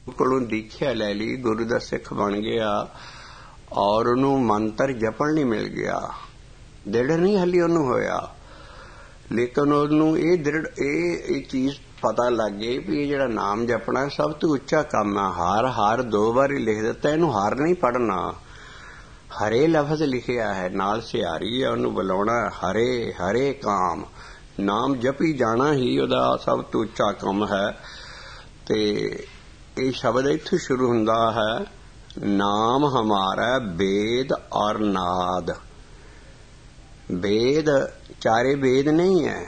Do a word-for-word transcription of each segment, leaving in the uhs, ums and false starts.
ਕੋਲੋਂ ਦੀਖਿਆ ਲੈ ਲਈ, ਗੁਰੂ ਦਾ ਸਿੱਖ ਬਣ ਗਿਆ ਔਰ ਉਹਨੂੰ ਮੰਤਰ ਜਪਣ ਨਹੀਂ ਮਿਲ ਗਿਆ, ਦ੍ਰਿੜ ਨਹੀਂ ਹਲੀ ਉਹਨੂੰ ਹੋਇਆ। ਲੇਕਿਨ ਉਹਨੂੰ ਇਹ ਦ੍ਰਿੜ ਇਹ ਇਹ ਚੀਜ਼ ਪਤਾ ਲੱਗ ਗਈ ਵੀ ਇਹ ਜਿਹੜਾ ਨਾਮ ਜਪਣਾ ਸਭ ਤੋਂ ਉੱਚਾ ਕੰਮ ਆ। ਹਾਰ ਹਾਰ ਦੋ ਵਾਰੀ ਲਿਖ ਦਿੱਤਾ, ਇਹਨੂੰ ਹਾਰ ਨਹੀਂ ਪੜ੍ਹਨਾ। ਹਰੇ ਲਫ਼ਜ਼ ਲਿਖਿਆ ਹੈ, ਨਾਲ ਸਿਹਾਰੀ ਹੈ, ਉਹਨੂੰ ਬੁਲਾਉਣਾ ਹਰੇ ਹਰੇ ਕਾਮ, ਨਾਮ ਜਪੀ ਜਾਣਾ ਹੀ ਉਹਦਾ ਸਭ ਤੋਂ ਉੱਚਾ ਕੰਮ ਹੈ। ਤੇ ਇਹ ਸ਼ਬਦ ਇੱਥੋਂ ਸ਼ੁਰੂ ਹੁੰਦਾ ਹੈ, ਨਾਮ ਹਮਾਰਾ वेद और नाद। वेद चारे वेद नहीं है,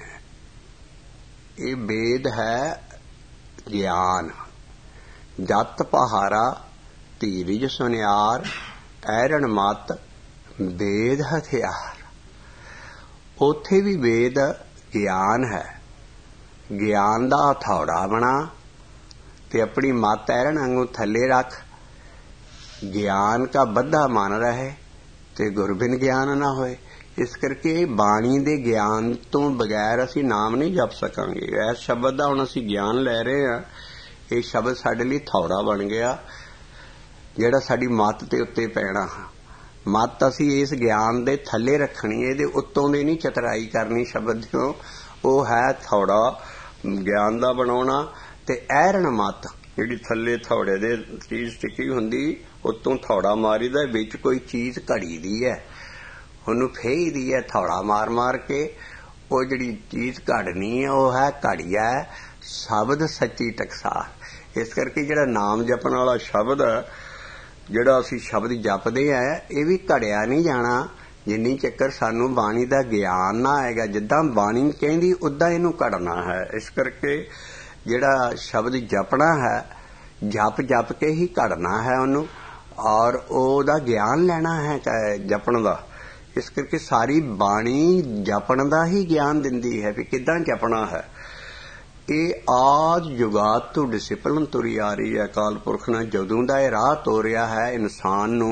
ये वेद है ज्ञान। जत पहारा धीरज सुनियार, ऐरण मत वेद हथियार। उथे भी वेद ज्ञान है, ज्ञान दा हथौड़ा बना ते अपनी मत ऐरण वांगू थले रख, ज्ञान का बद्धा मान रहे ते गुरबिन ज्ञान ना होए। इस करके बाणी दे ज्ञान तो बगैर असी नाम नहीं जप सकांगे। इस शब्द का हुण असी ज्ञान लै रहे हैं, ये शब्द साडे लई थौड़ा बन गया जिहड़ा साडी मत ते उत्ते पैना। मत असी इस ज्ञान दे थले रखनी है, इहदे उत्तों दे नहीं चतराई करनी शब्द दिओ। वो है थौड़ा ज्ञान दा बनाउणा ते ऐरण मत जिहड़ी थले थौड़े दे चीज़ टिकी हुंदी, उत्तों थौड़ा मारीदा, विच कोई चीज़ घड़ी दी है, ਉਹਨੂੰ ਫੇਈ ਦੀ है थौड़ा मार मार के। वो जिहड़ी चीज़ घड़नी है वो है घड़िया शब्द सच्ची टकसार। इस करके जिहड़ा नाम जपण वाला शब्द है, जिहड़ा असीं शब्द जपदे हैं, ये भी घड़िया नहीं जाना जिन्नी चक्कर सानू बाणी दा ज्ञान ना आएगा। जिद्दां बाणी कहंदी उद्दां इहनूं घड़ना है। इस करके जिहड़ा शब्द जपना है, जप जप के ही घड़ना है उहनूं, और ਉਹਦਾ ज्ञान लेना है जपण दा। इस करके सारी बाणी जपण दा ही ज्ञान दिंदी है भी किदां जपना है। ये आद जुगात तो डिसिपलिन तुरी आ रही है। अकाल पुरख ने जदों दा ये राह तोरिया है इंसान नूं,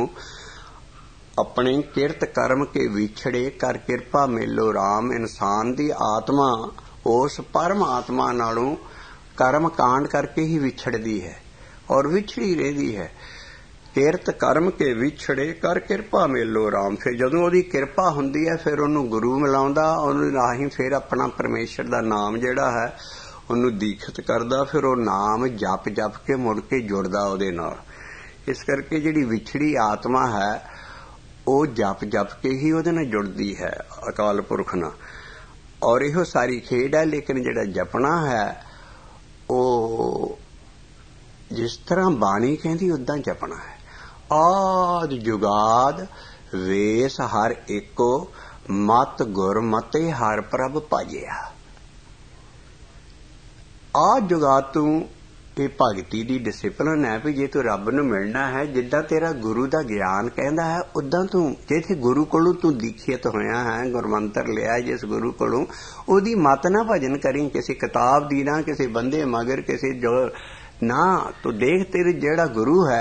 अपने किरत कर्म के विछड़े कर किरपा मेलो राम। इंसान दी आत्मा उस परम आत्मा नालों कर्म कांड करके ही विछड़दी है और विछड़ी रहती है। किरत कर्म के विछड़े कर किरपा मेलो राम। फिर जदों ओदी किरपा हुंदी है, फिर उहनूं गुरु मिलाउंदा, उहनूं राही फिर अपना परमेश्वर दा नाम जिहड़ा है उहनूं दीखत करदा। फिर वो नाम जप जप के मुड़ के जुड़दा उहदे नाल। इस करके जिहड़ी विछड़ी आत्मा है वो जप जप के ही उहदे नाल जुड़दी है अकाल पुरख नाल। और इहो सारी खेड है। लेकिन जिहड़ा जपना है वो जिस तरह बाणी कहंदी उदां जपना है। आद जुगाद वेस हर एको, मत गुर मते हर प्रभ भजिया। आद जुगाद तू ये भगती दी डिसिपलिन है भी जे तू रब नूं मिलना है, जिद्दां तेरा गुरु दा ज्ञान कहंदा है उदां तू जिथे गुरु कोलों तू दीखित होया है, गुरमंत्र लिया जिस गुरु कोलों, ओदी मत ना भजन करी, किसी किताब दी ना, किसी बंदे मगर, किसी जो ना। तू देख तेरे जेड़ा गुरु है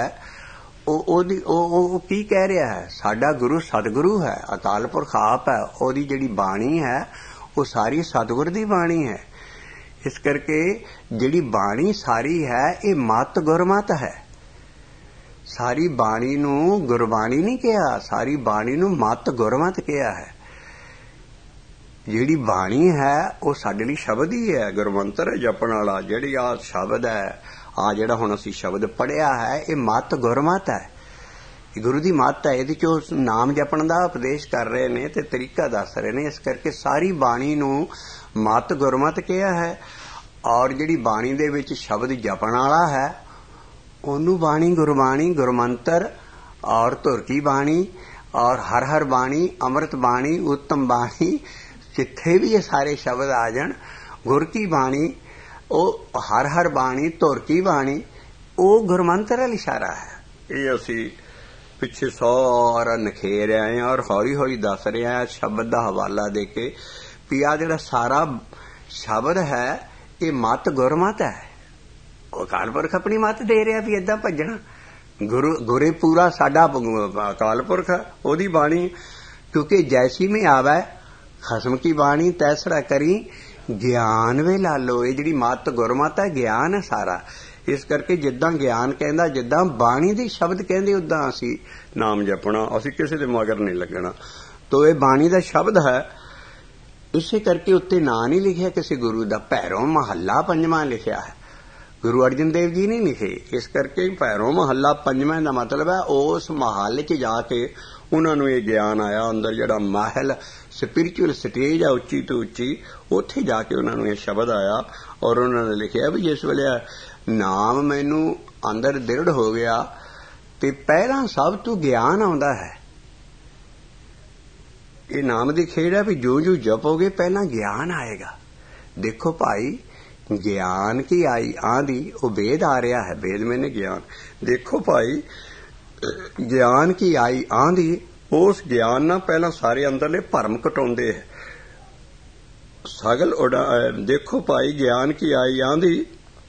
वो की कह रहा है। साडा गुरु सतगुरु है, अकाल पुरख आप है। ओदी जिहड़ी बाणी है वो सारी सतगुर दी बाणी है। इस करके जिहड़ी बाणी सारी है ये मत गुरमत है। सारी बाणी नूं गुरबाणी नहीं कहा, सारी बाणी नूं मत गुरमत कहा है। जिहड़ी बाणी है वो साडे लई शब्द ही है, गुरमंत्र जपण वाला। जिहड़ी आ शब्द है, आ जिहड़ा हुण असीं शब्द पढ़िया है, ये मत गुरमत है, गुरु दी मत है। इहदे चों नाम जपण दा उपदेश कर रहे ने ते तरीका दस रहे ने। इस करके सारी बाणी नूं मत गुरमत कहा है। और जिहड़ी बाणी दे विच शब्द जपण वाला है ओनू बाणी गुरबाणी, गुरमंत्र और धुर की बाणी और हर हर बाणी, अमृत बाणी, उत्तम बाणी, जिथे भी ये सारे शब्द आ जाण, गुर की बाणी, ओ हर हर बाणी, धुर की बाणी, वो गुरमंत्र वाल इशारा है। ये असी पिछे सारा नखेर आए हैं और हौली हौली दस रहे हैं शब्द का हवाला दे के भी आ जिहड़ा सारा शब्द है ये मत गुरमत है। अकाल पुरख अपनी मत दे रहा भी इदां भजना। गुरु गुरे पूरा साडा अकाल पुरख ओदी बाणी, क्योंकि जैसी में आवे खसम की बाणी तैसरा करी ज्ञान वे लालो। ये जिहड़ी मत गुरमत है ज्ञान है सारा। ਇਸ ਕਰਕੇ ਜਿੱਦਾਂ ਗਿਆਨ ਕਹਿੰਦਾ, ਜਿੱਦਾਂ ਬਾਣੀ ਦੇ ਸ਼ਬਦ ਕਹਿੰਦੇ, ਉਦਾਂ ਅਸੀਂ ਨਾਮ ਜਪਣਾ, ਅਸੀਂ ਕਿਸੇ ਦੇ ਮਗਰ ਨਹੀਂ ਲੱਗਣਾ। ਤੋ ਇਹ ਬਾਣੀ ਦਾ ਸ਼ਬਦ ਹੈ। ਇਸੇ ਕਰਕੇ ਉੱਤੇ ਨਾਂ ਨਹੀਂ ਲਿਖਿਆ ਕਿਸੇ ਗੁਰੂ ਦਾ, ਭੈਰੋਂ ਮਹੱਲਾ ਪੰਜਵਾਂ ਲਿਖਿਆ ਹੈ, ਗੁਰੂ ਅਰਜਨ ਦੇਵ ਜੀ ਨੇ ਲਿਖੇ। ਇਸ ਕਰਕੇ ਭੈਰੋਂ ਮਹੱਲਾ ਪੰਜਵਾਂ ਦਾ ਮਤਲਬ ਹੈ ਉਸ ਮਹੱਲ 'ਚ ਜਾ ਕੇ ਉਹਨਾਂ ਨੂੰ ਇਹ ਗਿਆਨ ਆਇਆ, ਅੰਦਰ ਜਿਹੜਾ ਮਹਿਲ ਸਪਿਰਿਚੁਅਲ ਸਟੇਜ ਆ ਉੱਚੀ ਤੋਂ ਉੱਚੀ, ਉੱਥੇ ਜਾ ਕੇ ਉਹਨਾਂ ਨੂੰ ਇਹ ਸ਼ਬਦ ਆਇਆ। ਔਰ ਉਹਨਾਂ ਨੇ ਲਿਖਿਆ ਵੀ ਜਿਸ ਵੇਲੇ ਨਾਮ ਮੈਨੂੰ ਅੰਦਰ ਦ੍ਰਿੜ ਹੋ ਗਿਆ ਤੇ ਪਹਿਲਾਂ ਸਭ ਤੋਂ ਗਿਆਨ ਆਉਂਦਾ ਹੈ। ਇਹ ਨਾਮ ਦੀ ਖੇਡ ਹੈ ਵੀ ਜੋ ਜੋ ਜਪੋਗੇ ਪਹਿਲਾਂ ਗਿਆਨ ਆਏਗਾ। ਦੇਖੋ ਭਾਈ, ਗਿਆਨ ਕੀ ਆਈ ਆਂਦੀ, ਉਹ ਵੇਦ ਆ ਰਿਹਾ ਹੈ, ਵੇਦ ਮੈਨੇ ਗਿਆਨ। ਦੇਖੋ ਭਾਈ, ਗਿਆਨ ਕੀ ਆਈ ਆਂਦੀ, ਉਸ ਗਿਆਨ ਨਾਲ ਪਹਿਲਾਂ ਸਾਰੇ ਅੰਦਰਲੇ ਭਰਮ ਘਟਾਉਂਦੇ ਹੈ ਸਗਲ ਉਡਾ। ਦੇਖੋ ਭਾਈ, ਗਿਆਨ ਕੀ ਆਈ ਆਂਦੀ,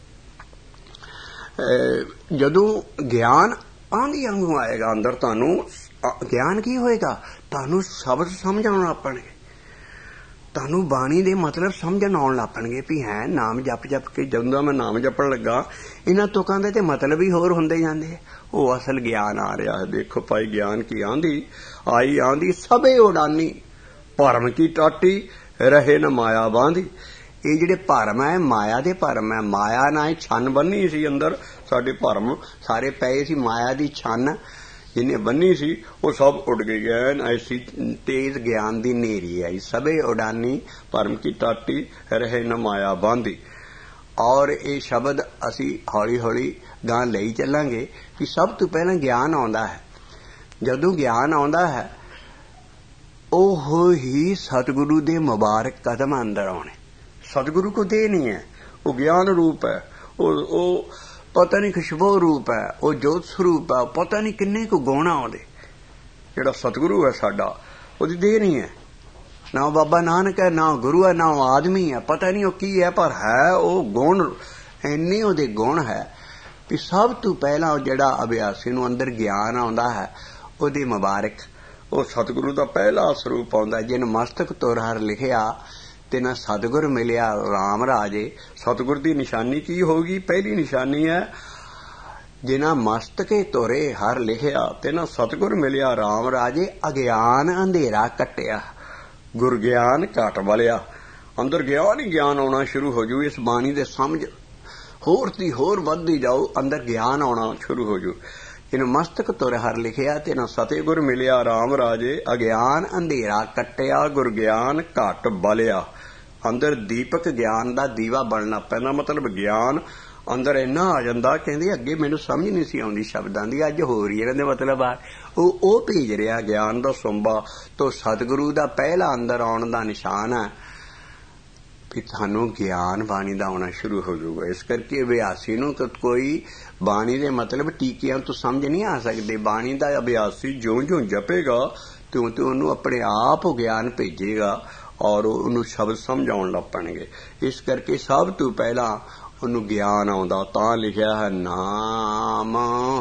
ਜਦੋਂ ਗਿਆਨ ਆਂਦੀ ਵਾਂਗੂ ਆਏਗਾ ਅੰਦਰ, ਤੁਹਾਨੂੰ ਗਿਆਨ ਕੀ ਹੋਏਗਾ? ਤੁਹਾਨੂੰ ਸ਼ਬਦ ਸਮਝ ਆਉਣ ਲੱਗ ਪੈਣਗੇ, ਤੁਹਾਨੂੰ ਬਾਣੀ ਦੇ ਮਤਲਬ ਸਮਝਣ ਆਉਣ ਲੱਗ ਪੈਣਗੇ ਵੀ ਹੈ ਨਾਮ ਜਪ ਜਪ ਕੇ ਜਦੋਂ ਮੈਂ ਨਾਮ ਜਪਣ ਲੱਗਾ ਇਹਨਾਂ ਤੁਕਾਂ ਦੇ ਤੇ ਮਤਲਬ ਹੀ ਹੋਰ ਹੁੰਦੇ ਜਾਂਦੇ, ਉਹ ਅਸਲ ਗਿਆਨ ਆ ਰਿਹਾ ਹੈ। ਦੇਖੋ ਭਾਈ, ਗਿਆਨ ਕੀ ਆਂਦੀ ਆਈ ਆਂਦੀ, ਸਭੇ ਉਡਾਨੀ ਭਰਮ ਕੀ ਟਾਟੀ ਰਹੇ ਨਾ ਮਾਇਆ ਬਾਂਦੀ। ਇਹ ਜਿਹੜੇ ਭਰਮ ਹੈ ਮਾਇਆ ਦੇ ਭਰਮ ਹੈ। ਮਾਇਆ ਨਾਲ ਛੰਨ ਬੰਨੀ ਸੀ ਅੰਦਰ, ਸਾਡੇ ਭਰਮ ਸਾਰੇ ਪਏ ਸੀ, ਮਾਇਆ ਦੀ ਛੰਨ ਜਿਹਨੇ ਬੰਨੀ ਸੀ ਉਹ ਸਭ ਉੱਡ ਗਈ ਹੈ। ਐਸੀ ਤੇਜ਼ ਗਿਆਨ ਦੀ ਨੇਰੀ ਆਈ, ਸਭੇ ਉਡਾਨੀ ਭਰਮ ਕੀ ਟਾਟੀ ਰਹੇ ਨਾ ਮਾਇਆ ਬਾਂਦੀ। ਔਰ ਇਹ ਸ਼ਬਦ ਅਸੀਂ ਹੌਲੀ ਹੌਲੀ ਗਾਂ ਲਈ ਚੱਲਾਂਗੇ ਕਿ ਸਭ ਤੋਂ ਪਹਿਲਾਂ ਗਿਆਨ ਆਉਂਦਾ ਹੈ। ਜਦੋਂ ਗਿਆਨ ਆਉਂਦਾ ਹੈ ਉਹ ਹੀ ਸਤਿਗੁਰੂ ਦੇ ਮੁਬਾਰਕ ਕਦਮ ਅੰਦਰ ਆਉਣੇ। ਸਤਿਗੁਰੂ ਕੋ ਦੇ ਨਹੀਂ ਹੈ, ਉਹ ਗਿਆਨ ਰੂਪ ਹੈ, ਉਹ ਉਹ ਪਤਾ ਨਹੀਂ ਖੁਸ਼ਬੂ ਰੂਪ ਹੈ, ਉਹ ਜੋਤ ਸਰੂਪ ਹੈ, ਪਤਾ ਨਹੀਂ ਕਿੰਨੇ ਕੁ ਗੁਣ ਆਉਂਦੇ। ਜਿਹੜਾ ਸਤਿਗੁਰੂ ਹੈ ਸਾਡਾ, ਉਹਦੀ ਦੇਹ ਨਹੀਂ ਹੈ, ਨਾ ਬਾਬਾ ਨਾਨਕ ਹੈ, ਨਾ ਗੁਰੂ ਹੈ, ਨਾ ਆਦਮੀ ਹੈ, ਪਤਾ ਨਹੀਂ ਉਹ ਕੀ ਹੈ, ਪਰ ਹੈ ਉਹ ਗੁਣ। ਇੰਨੇ ਉਹਦੇ ਗੁਣ ਹੈ ਵੀ ਸਭ ਤੋਂ ਪਹਿਲਾਂ ਉਹ ਜਿਹੜਾ ਅਭਿਆਸੀ ਨੂੰ ਅੰਦਰ ਗਿਆਨ ਆਉਂਦਾ ਹੈ ਉਹਦੀ ਮੁਬਾਰਕ, ਉਹ ਸਤਿਗੁਰੂ ਦਾ ਪਹਿਲਾ ਸਰੂਪ ਆਉਂਦਾ। ਜਿਨ ਮਸਤਕ ਤੁਰ ਹਰ ਲਿਖਿਆ ਤੇ ਨਾ ਸਤਿਗੁਰ ਮਿਲਿਆ ਰਾਮ ਰਾਜੇ। ਸਤਿਗੁਰ ਦੀ ਨਿਸ਼ਾਨੀ ਕੀ ਹੋਗੀ? ਪਹਿਲੀ ਨਿਸ਼ਾਨੀ ਹੈ ਜਿਨਾ ਮਸਤਕੇ ਤੁਰੇ ਹਰ ਲਿਖਿਆ ਤੇ ਨਾ ਸਤਿਗੁਰ ਮਿਲਿਆ ਰਾਮ ਰਾਜੇ। ਅਗਿਆਨ ਅੰਧੇਰਾ ਕੱਟਿਆ ਗੁਰ ਗਿਆਨ ਘਟ ਬਲਿਆ। ਅੰਦਰ ਗਿਆਨ ਹੀ ਗਿਆਨ ਆਉਣਾ ਸ਼ੁਰੂ ਹੋ ਜੂ। ਇਸ ਬਾਣੀ ਦੇ ਸਮਝ ਹੋਰ ਦੀ ਹੋਰ ਵੱਧਦੀ ਜਾਓ, ਅੰਦਰ ਗਿਆਨ ਆਉਣਾ ਸ਼ੁਰੂ ਹੋ ਜੂ। ਇਹਨੂੰ ਮਸਤਕ ਤੁਰ ਹਰ ਲਿਖਿਆ ਤੇ ਨਾ ਸਤਿਗੁਰ ਮਿਲਿਆ ਰਾਮ ਰਾਜੇ। ਅਗਿਆਨ ਅੰਧੇਰਾ ਕੱਟਿਆ ਗੁਰ ਗਿਆਨ ਘਟ ਬਲਿਆ। ਅੰਦਰ ਦੀਪਕ ਗਿਆਨ ਦਾ ਦੀਵਾ ਬਣਨਾ ਪੈਂਦਾ। ਮਤਲਬ ਗਿਆਨ ਅੰਦਰ ਇੰਨਾ ਆ ਜਾਂਦਾ, ਕਹਿੰਦੇ ਅੱਗੇ ਮੈਨੂੰ ਸਮਝ ਨਹੀਂ ਸੀ ਆਉਂਦੀ ਸ਼ਬਦਾਂ ਦੀ, ਅੱਜ ਹੋ ਰਹੀ ਇਹਨਾਂ ਦੇ ਮਤਲਬ ਆ। ਉਹ ਉਹ ਭੇਜ ਰਿਹਾ ਗਿਆਨ ਦਾ ਸੁੰਬਾ। ਤੋਂ ਸਤਿਗੁਰੂ ਦਾ ਪਹਿਲਾ ਅੰਦਰ ਆਉਣ ਦਾ ਨਿਸ਼ਾਨ ਹੈ ਵੀ ਤੁਹਾਨੂੰ ਗਿਆਨ ਬਾਣੀ ਦਾ ਆਉਣਾ ਸ਼ੁਰੂ ਹੋ ਜਾਊਗਾ। ਇਸ ਕਰਕੇ ਅਭਿਆਸੀ ਨੂੰ ਕੋਈ ਬਾਣੀ ਦੇ ਮਤਲਬ ਟੀਕਿਆਂ ਤੋਂ ਸਮਝ ਨਹੀਂ ਆ ਸਕਦੇ। ਬਾਣੀ ਦਾ ਅਭਿਆਸੀ ਜਿਉਂ ਜਿਉਂ ਜਪੇਗਾ ਤਿਉਂ ਤਿਉਂ ਉਹਨੂੰ ਆਪਣੇ ਆਪ ਗਿਆਨ ਭੇਜੇਗਾ ਔਰ ਉਹਨੂੰ ਸ਼ਬਦ ਸਮਝਾਉਣ ਲੱਗ ਪੈਣਗੇ। ਇਸ ਕਰਕੇ ਸਭ ਤੋਂ ਪਹਿਲਾਂ ਉਹਨੂੰ ਗਿਆਨ ਆਉਂਦਾ। ਤਾਂ ਲਿਖਿਆ ਹੈ ਨਾਮ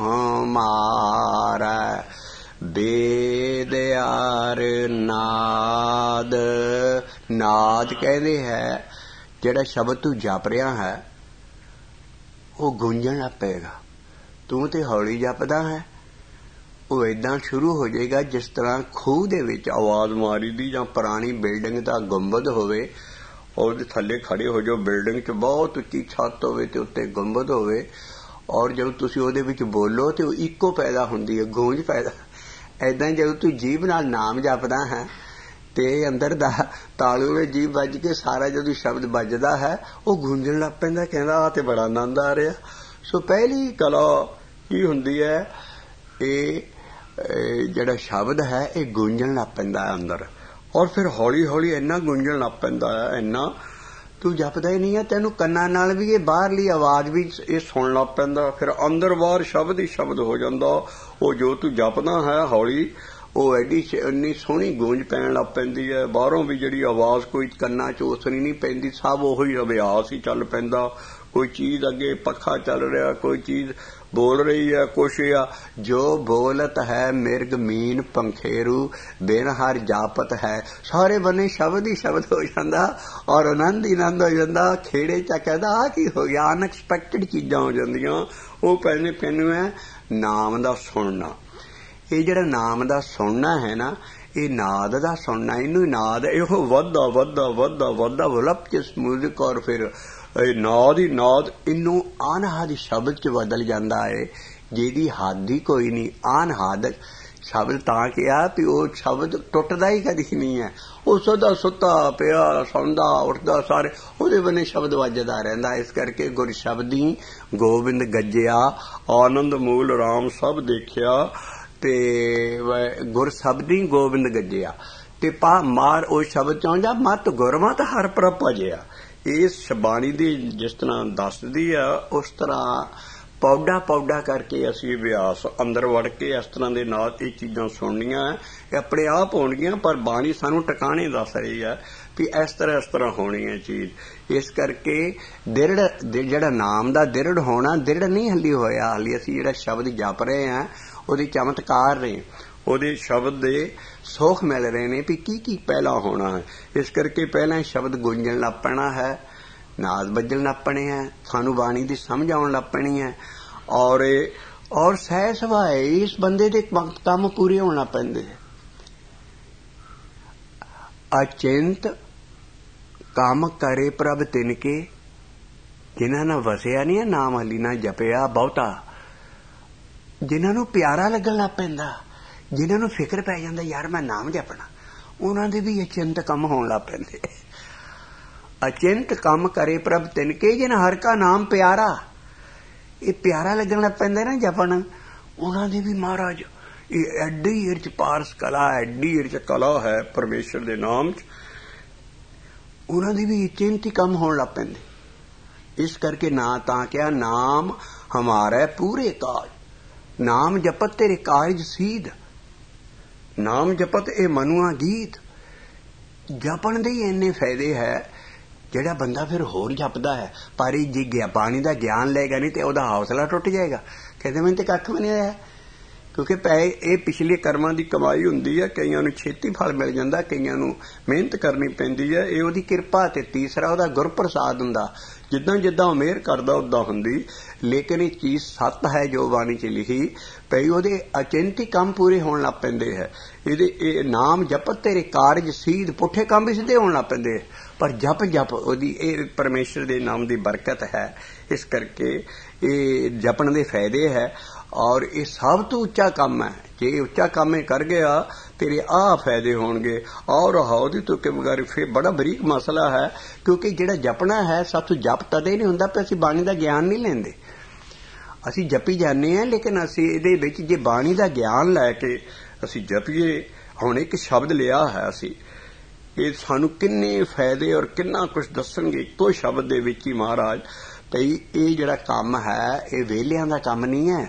ਹਮਾਰਾ ਵੇਦ ਆਰ ਨਾਦ। ਨਾਦ ਕਹਿੰਦੇ ਹੈ ਜਿਹੜਾ ਸ਼ਬਦ ਤੂੰ ਜਪ ਰਿਹਾ ਹੈ ਉਹ ਗੂੰਜਣ ਲੱਗ ਪਏਗਾ। ਤੂੰ ਤੇ ਹੌਲੀ ਜਪਦਾ ਹੈ, ਉਹ ਏਦਾਂ ਸ਼ੁਰੂ ਹੋ ਜਾਏਗਾ ਜਿਸ ਤਰ੍ਹਾਂ ਖੂਹ ਦੇ ਵਿੱਚ ਆਵਾਜ਼ ਮਾਰੀ ਦੀ ਜਾਂ ਪੁਰਾਣੀ ਬਿਲਡਿੰਗ ਦਾ ਗੁੰਬਦ ਹੋਵੇ, ਉਹਦੇ ਥੱਲੇ ਖੜੇ ਹੋ ਜਾਓ। ਬਿਲਡਿੰਗ 'ਚ ਬਹੁਤ ਉੱਚੀ ਛੱਤ ਹੋਵੇ ਤੇ ਉੱਤੇ ਗੁੰਬਦ ਹੋਵੇ ਔਰ ਜਦੋਂ ਤੁਸੀਂ ਉਹਦੇ ਵਿੱਚ ਬੋਲੋ ਤੇ ਉਹ ਇੱਕੋ ਪੈਦਾ ਹੁੰਦੀ ਹੈ, ਗੂੰਜ ਪੈਦਾ। ਏਦਾਂ ਜਦੋਂ ਤੂੰ ਜੀਭ ਨਾਲ ਨਾਮ ਜਪਦਾ ਹੈ ਤੇ ਅੰਦਰ ਦਾ ਤਾਲੂ ਵਿੱਚ ਜੀਭ ਵੱਜ ਕੇ ਸਾਰਾ ਜਦੋਂ ਸ਼ਬਦ ਵੱਜਦਾ ਹੈ ਉਹ ਗੂੰਜਣ ਲੱਗ ਪੈਂਦਾ। ਕਹਿੰਦਾ ਆ ਤੇ ਬੜਾ ਆਨੰਦ ਆ ਰਿਹਾ। ਸੋ ਪਹਿਲੀ ਕਲਾ ਕੀ ਹੁੰਦੀ ਹੈ, ਇਹ ਜਿਹੜਾ ਸ਼ਬਦ ਹੈ ਇਹ ਗੂੰਜਣ ਲੱਗ ਪੈਂਦਾ ਅੰਦਰ ਔਰ ਫਿਰ ਹੌਲੀ ਹੌਲੀ ਇੰਨਾ ਗੂੰਜਣ ਲੱਗ ਪੈਂਦਾ ਹੈ, ਇੰਨਾ ਤੂੰ ਜਪਦਾ ਹੀ ਨਹੀਂ ਹੈ, ਤੈਨੂੰ ਕੰਨਾਂ ਨਾਲ ਵੀ ਇਹ ਬਾਹਰਲੀ ਆਵਾਜ਼ ਵੀ ਇਹ ਸੁਣ ਲੱਗ ਪੈਂਦਾ। ਫਿਰ ਅੰਦਰ ਬਾਹਰ ਸ਼ਬਦ ਹੀ ਸ਼ਬਦ ਹੋ ਜਾਂਦਾ। ਉਹ ਜੋ ਤੂੰ ਜਪਦਾ ਹੈ ਹੌਲੀ, ਉਹ ਐਡੀ ਇੰਨੀ ਸੋਹਣੀ ਗੂੰਜ ਪੈਣ ਲੱਗ ਪੈਂਦੀ ਹੈ। ਬਾਹਰੋਂ ਵੀ ਜਿਹੜੀ ਆਵਾਜ਼ ਕੋਈ ਕੰਨਾਂ 'ਚ ਉਸਰੀ ਨਹੀਂ ਪੈਂਦੀ, ਸਭ ਉਹੀ ਅਭਿਆਸ ਹੀ ਚੱਲ ਪੈਂਦਾ। कोई चीज अगे पखा चल रहा, कोई चीज बोल रही है कुछ, या जो बोलत है मिर्ग मीन पंखेरू बिन हर जापत है। सारे बने शब्द ही शब्द हो जाता और आनंद ही आनंद हो जाता। खेड़े च कहता आ की हो गया, अनएक्सपैक्टेड चीजां हो जांदियां। वो पहले पैनू है नाम दा सुनना। ये जिहड़ा नाम दा सुनना है ना, ये नाद दा सुनना, इनू नाद इहो वधदा वधदा वधदा वधदा वलपचिस म्यूजिक और फिर नाद ही नाद इनू अनहद शब्द च बदल जाता है, जिहदी हद ही कोई नहीं। अनहद शब्द तां किहा भी वो शब्द टुटदा ही कदी नहीं है। वो सदा सुता पिया सौंदा उठदा सारे ਉਹਦੇ बने शब्द वजदा रहिंदा। इस करके गुर शब्दी गोबिंद गज्जिया, आनंद मूल राम सब देखिया, ते गुर शब्दी गोबिंद गज्जिया ते पा मार ओ शब्द चाहुंदा मत गुरमत हर प्रभ भजिया। इस बाणी दी जिस तरह दसदी है उस तरह पौधा पौधा करके असी अभ्यास अंदर वड़ के इस तरह के नाल ये चीज़ां सुननियां अपने आप होणगियां, पर बाणी सानू टकाने दस रही है भी इस तरह इस तरह होनी है चीज। इस करके दिरड़ जिहड़ा नाम दा दिरड़ होना, दिरड़ नहीं हली होया, हली असी जिहड़ा शब्द जप रहे हैं उहदे चमत्कार ने, ਉਹਦੇ शब्द दे सुख मिल रहे ने भी की की पहला होना है। इस करके पहला शब्द गूंजन लग पैना है, नाद बजन लग पैने है, सानू बाणी दी समझ आउण लग पैनी है, और और सह सुभाए इस बंदे दे काम पूरे होना पैंदे। अचिंत काम करे प्रभ तिनके जिन्हां नाल वसिया नहीं है नाम हली ना जपिया बहुता, जिन्हां नूं प्यारा लगन लग पैंदा, जिन्हां नूं फिक्र पै जांदा यार मैं नाम जपना, उन्हां दे भी अचिंत कम होण लग पैंदे। अचिंत काम करे प्रभ तिनके जिन हर का नाम प्यारा, ये प्यारा लगन लग पैंदा ना जपन, उन्हां दे भी महाराज ये एडी इरच पारस कला, एडी इरच कला है परमेश्वर दे नाम च, उन्हां दे भी अचिंत ही कम होण लग पैंदे। इस करके ना तां क्या नाम हमारा पूरे काज, नाम जपत तेरे कारज सीध, नाम जपत ए मनुआ गीत। जपन दे इन्ने फायदे है जिहड़ा बंदा फिर होर जपदा है, पर जे बाणी दा ज्ञान लेगा नहीं तो ओहदा हौसला टुट जाएगा, कहते मैंने तो कख भी नहीं आया, क्योंकि पै ये पिछले कर्मां दी कमाई हुंदी है। कईयां नूं छेती फल मिल जांदा, कईयां नूं मेहनत करनी पैंदी है, ये ओहदी किरपा। ते तीसरा ओहदा गुरप्रसाद हुंदा, जिद्दां जिद्दां मेहर करदा उद्दां हुंदी। लेकिन ये चीज सत है जो बाणी च लिखी पई, ओहदे अचिंत ही काम पूरे होण लग पैंदे है। इहदे नाम जपत तेरे कारज सीध, पुठे काम भी सिद्धे होण लग पैंदे, पर जप जप ओहदी ये परमेश्वर दे नाम दी बरकत है। इस करके ये जपण दे फायदे है, और ये सब तो उच्चा काम है। जे उच्चा काम में कर गया तेरे आ फायदे होणगे, और हाउदी तो के बगैर फिर बड़ा बरीक मसला है, क्योंकि जिहड़ा जपना है साथों जप तदे नहीं हुंदा पे असीं बाणी दा ज्ञान नहीं लैंदे। असीं जपी जाने हैं, लेकिन असीं इहदे विच जे बाणी दा ज्ञान लैके असीं जपीए, हुण एक शब्द लिया है असीं, ये सानू किन्ने फायदे और किन्ना कुछ दसणगे इक्को शब्द दे विच ही महाराज। भई ये जिहड़ा काम है ये वेलियां दा काम नहीं है,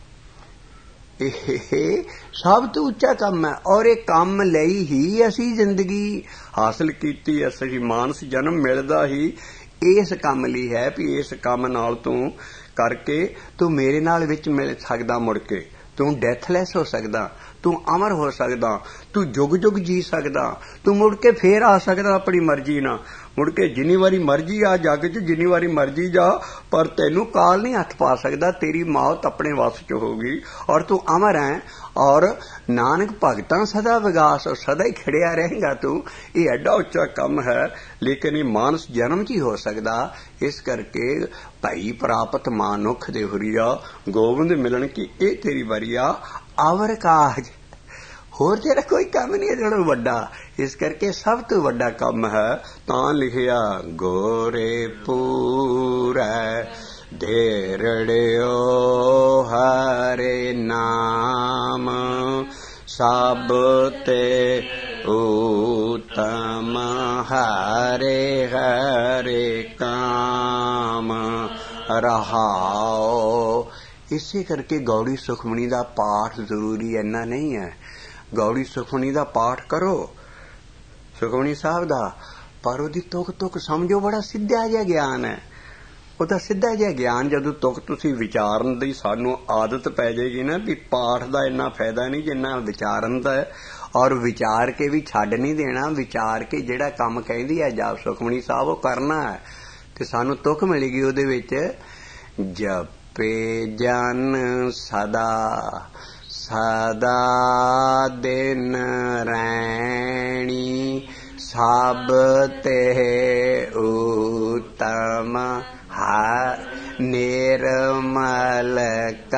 ਇਹ ਸਭ ਤੋਂ ਉੱਚਾ ਕੰਮ ਹੈ। और ये ਕੰਮ ਲਈ ਹੀ ਅਸੀਂ ਜ਼ਿੰਦਗੀ ਹਾਸਲ ਕੀਤੀ, ਅਸੀਂ ਮਾਨਸ ਜਨਮ ਮਿਲਦਾ ਹੀ ਇਸ ਕੰਮ ਲਈ ਹੈ ਵੀ ਇਸ ਕੰਮ ਨਾਲ ਤੂੰ ਕਰਕੇ ਤੂੰ ਮੇਰੇ ਨਾਲ ਵਿੱਚ ਮਿਲ ਸਕਦਾ, ਮੁੜ ਕੇ ਤੂੰ ਡੈਥਲੈਸ ਹੋ ਸਕਦਾ, ਤੂੰ ਅਮਰ ਹੋ ਸਕਦਾ, ਤੂੰ ਜੁਗ ਜੁਗ ਜੀ ਸਕਦਾ, ਤੂੰ ਮੁੜ ਕੇ ਫੇਰ ਆ ਸਕਦਾ ਆਪਣੀ ਮਰਜ਼ੀ ਨਾਲ, ਮੁੜ ਕੇ ਜਿੰਨੀ ਵਾਰੀ ਮਰਜ਼ੀ ਆ ਜੱਗ 'ਚ, ਜਿੰਨੀ ਵਾਰੀ ਮਰਜ਼ੀ ਜਾ, ਪਰ ਤੈਨੂੰ ਕਾਲ ਨਹੀਂ ਹੱਥ ਪਾ ਸਕਦਾ, ਤੇਰੀ ਮੌਤ ਆਪਣੇ ਵੱਸ 'ਚ ਹੋਗੀ, ਔਰ ਤੂੰ ਅਮਰ ਹੈ। और नानक भगतां सदा विगास, सदा ही खड़िया रहेगा तू। ये एडा उच्चा कम है, लेकिन ये मानस जन्म च ही हो सकता। इस करके भाई प्राप्त मानुख दे हुरिया, गोविंद मिलन की ये तेरी वरिया, आवर काज होर तेरा कोई काम नहीं है जो वड्डा। इस करके सब तो वड्डा कम है। तां लिखिया गोरे पूरा धेरड़ियो हरे नाम, सब ते उत्तम हरे हरे काम रहाओ। इसे करके गौड़ी सुखमनी का पाठ जरूरी इन्ना नहीं है। गौड़ी सुखमनी का पाठ करो, सुखमनी साहब का, पर उसकी तुक तुक समझो, बड़ा सीधा जिहा ज्ञान है। ਉਹ ਤਾਂ ਸਿੱਧਾ ਜਿਹਾ ਗਿਆਨ। ਜਦੋਂ ਤੱਕ ਤੁਸੀਂ ਵਿਚਾਰਨ ਦੀ ਸਾਨੂੰ ਆਦਤ ਪੈ ਜਾਏਗੀ ਨਾ ਵੀ ਪਾਠ ਦਾ ਇੰਨਾ ਫਾਇਦਾ ਨਹੀਂ ਜਿੰਨਾ ਵਿਚਾਰਨ ਦਾ ਹੈ, ਔਰ ਵਿਚਾਰ ਕੇ ਵੀ ਛੱਡ ਨਹੀਂ ਦੇਣਾ। ਵਿਚਾਰ ਕੇ ਜਿਹੜਾ ਕੰਮ ਕਹਿੰਦੀ ਹੈ ਜਾਪ ਸੁਖਮਨੀ ਸਾਹਿਬ ਉਹ ਕਰਨਾ ਹੈ, ਤੇ ਸਾਨੂੰ ਤੁਕ ਮਿਲੇਗੀ ਉਹਦੇ ਵਿੱਚ। ਜਪੇ ਜਨ ਸਦਾ ਸਦਾ ਦਿਨ ਰੈਣੀ, ਸਭ ਤੇ ਉਤਮ ਹਰ ਨਿਰਮਲ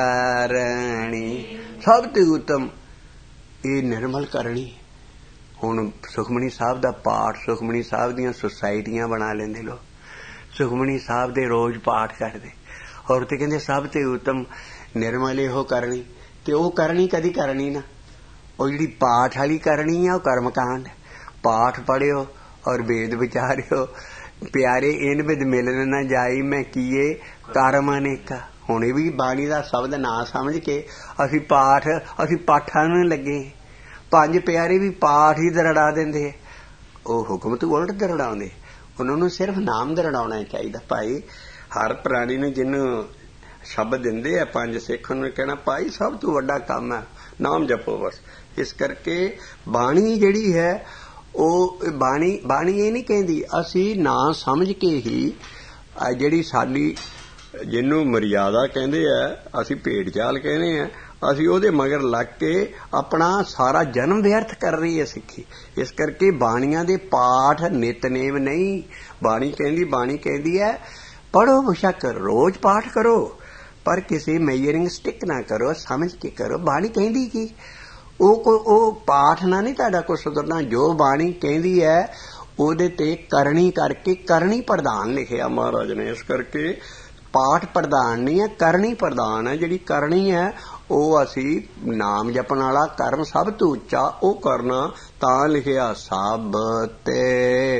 ਕਰਣੀ। ਸਭ ਤੇ ਉਤਮ ਇਹ ਨਿਰਮਲ ਕਰਨੀ। ਹੁਣ ਸੁਖਮਨੀ ਸਾਹਿਬ ਦਾ ਪਾਠ, ਸੁਖਮਨੀ ਸਾਹਿਬ ਦੀਆਂ ਸੁਸਾਇਟੀਆਂ ਬਣਾ ਲੈਂਦੇ ਲੋਕ, ਸੁਖਮਨੀ ਸਾਹਿਬ ਦੇ ਰੋਜ਼ ਪਾਠ ਕਰਦੇ, ਔਰ ਤੇ ਕਹਿੰਦੇ ਸਭ ਤੇ ਉਤਮ ਨਿਰਮਲ ਇਹੋ ਕਰਨੀ। ਤੇ ਉਹ ਕਰਨੀ ਕਦੀ ਕਰਨੀ ਨਾ, ਉਹ ਜਿਹੜੀ ਪਾਠ ਵਾਲੀ ਕਰਨੀ ਆ ਉਹ ਕਰਮਕਾਂਡ। ਪਾਠ ਪੜ੍ਹਿਓ ਔਰ ਵੇਦ ਵਿਚਾਰਿਓ, ਪਿਆਰੇ ਇਨ ਵਿਦ ਮਿਲਨ ਨਾ ਜਾਈ ਮੈਂ ਕੀਏ ਕਰਮ ਅਨੇਕਾ। ਹੁਣ ਇਹ ਵੀ ਬਾਣੀ ਦਾ ਸ਼ਬਦ ਨਾ ਸਮਝ ਕੇ ਅਸੀਂ ਪਾਠ ਅਸੀਂ ਪਾਠਾਂ ਨੂੰ ਲੱਗੇ। ਪੰਜ ਪਿਆਰੇ ਵੀ ਪਾਠ ਹੀ ਦਰੜਾ ਦਿੰਦੇ, ਉਹ ਹੁਕਮ ਤੋਂ ਉਲਟ ਦਰੜਾਉਂਦੇ। ਉਹਨਾਂ ਨੂੰ ਸਿਰਫ ਨਾਮ ਦਰੜਾਉਣਾ ਚਾਹੀਦਾ। ਭਾਈ ਹਰ ਪ੍ਰਾਣੀ ਨੂੰ ਜਿਹਨੂੰ ਸ਼ਬਦ ਦਿੰਦੇ ਆ ਪੰਜ ਸਿੱਖ ਨੂੰ ਕਹਿਣਾ ਭਾਈ ਸਭ ਤੋਂ ਵੱਡਾ ਕੰਮ ਹੈ ਨਾਮ ਜਪੋ ਬਸ। ਇਸ ਕਰਕੇ ਬਾਣੀ ਜਿਹੜੀ ਹੈ ਉਹ ਬਾਣੀ ਬਾਣੀ ਇਹ ਨਹੀਂ ਕਹਿੰਦੀ, ਅਸੀਂ ਨਾ ਸਮਝ ਕੇ ਹੀ ਜਿਹੜੀ ਸਾਡੀ ਜਿਹਨੂੰ ਮਰਿਆਦਾ ਕਹਿੰਦੇ ਆ, ਅਸੀਂ ਭੇਡ ਚਾਲ ਕਹਿੰਦੇ ਆ, ਅਸੀਂ ਉਹਦੇ ਮਗਰ ਲੱਗ ਕੇ ਆਪਣਾ ਸਾਰਾ ਜਨਮ ਵਿਅਰਥ ਕਰ ਰਹੀ ਹੈ ਸਿੱਖੀ। ਇਸ ਕਰਕੇ ਬਾਣੀਆਂ ਦੇ ਪਾਠ ਨਿਤਨੇਮ ਨਹੀਂ। ਬਾਣੀ ਕਹਿੰਦੀ ਬਾਣੀ ਕਹਿੰਦੀ ਹੈ ਪੜ੍ਹੋ ਬੇਸ਼ੱਕ ਰੋਜ਼ ਪਾਠ ਕਰੋ, ਪਰ ਕਿਸੇ ਮੇਜਰਿੰਗ ਸਟਿਕ ਨਾ ਕਰੋ, ਸਮਝ ਕੇ ਕਰੋ। ਬਾਣੀ ਕਹਿੰਦੀ ਕੀ ਉਹ ਕੋ ਉਹ ਪਾਠ ਨਾਲ ਨਹੀਂ ਤੁਹਾਡਾ ਕੁਛ ਸੁਧਰਨਾ। ਜੋ ਬਾਣੀ ਕਹਿੰਦੀ ਹੈ ਉਹਦੇ ਤੇ ਕਰਨੀ ਕਰਕੇ, ਕਰਨੀ ਪ੍ਰਧਾਨ ਲਿਖਿਆ ਮਹਾਰਾਜ ਨੇ। ਇਸ ਕਰਕੇ ਪਾਠ ਪ੍ਰਧਾਨ ਨਹੀਂ ਹੈ, ਕਰਨੀ ਪ੍ਰਧਾਨ ਹੈ। ਜਿਹੜੀ ਕਰਨੀ ਹੈ ਉਹ ਅਸੀਂ ਨਾਮ ਜਪਣ ਵਾਲਾ ਕਰਨ ਸਭ ਤੋਂ ਉੱਚਾ ਉਹ ਕਰਨਾ ਤਾਂ ਲਿਖਿਆ ਸਭ ਤੇ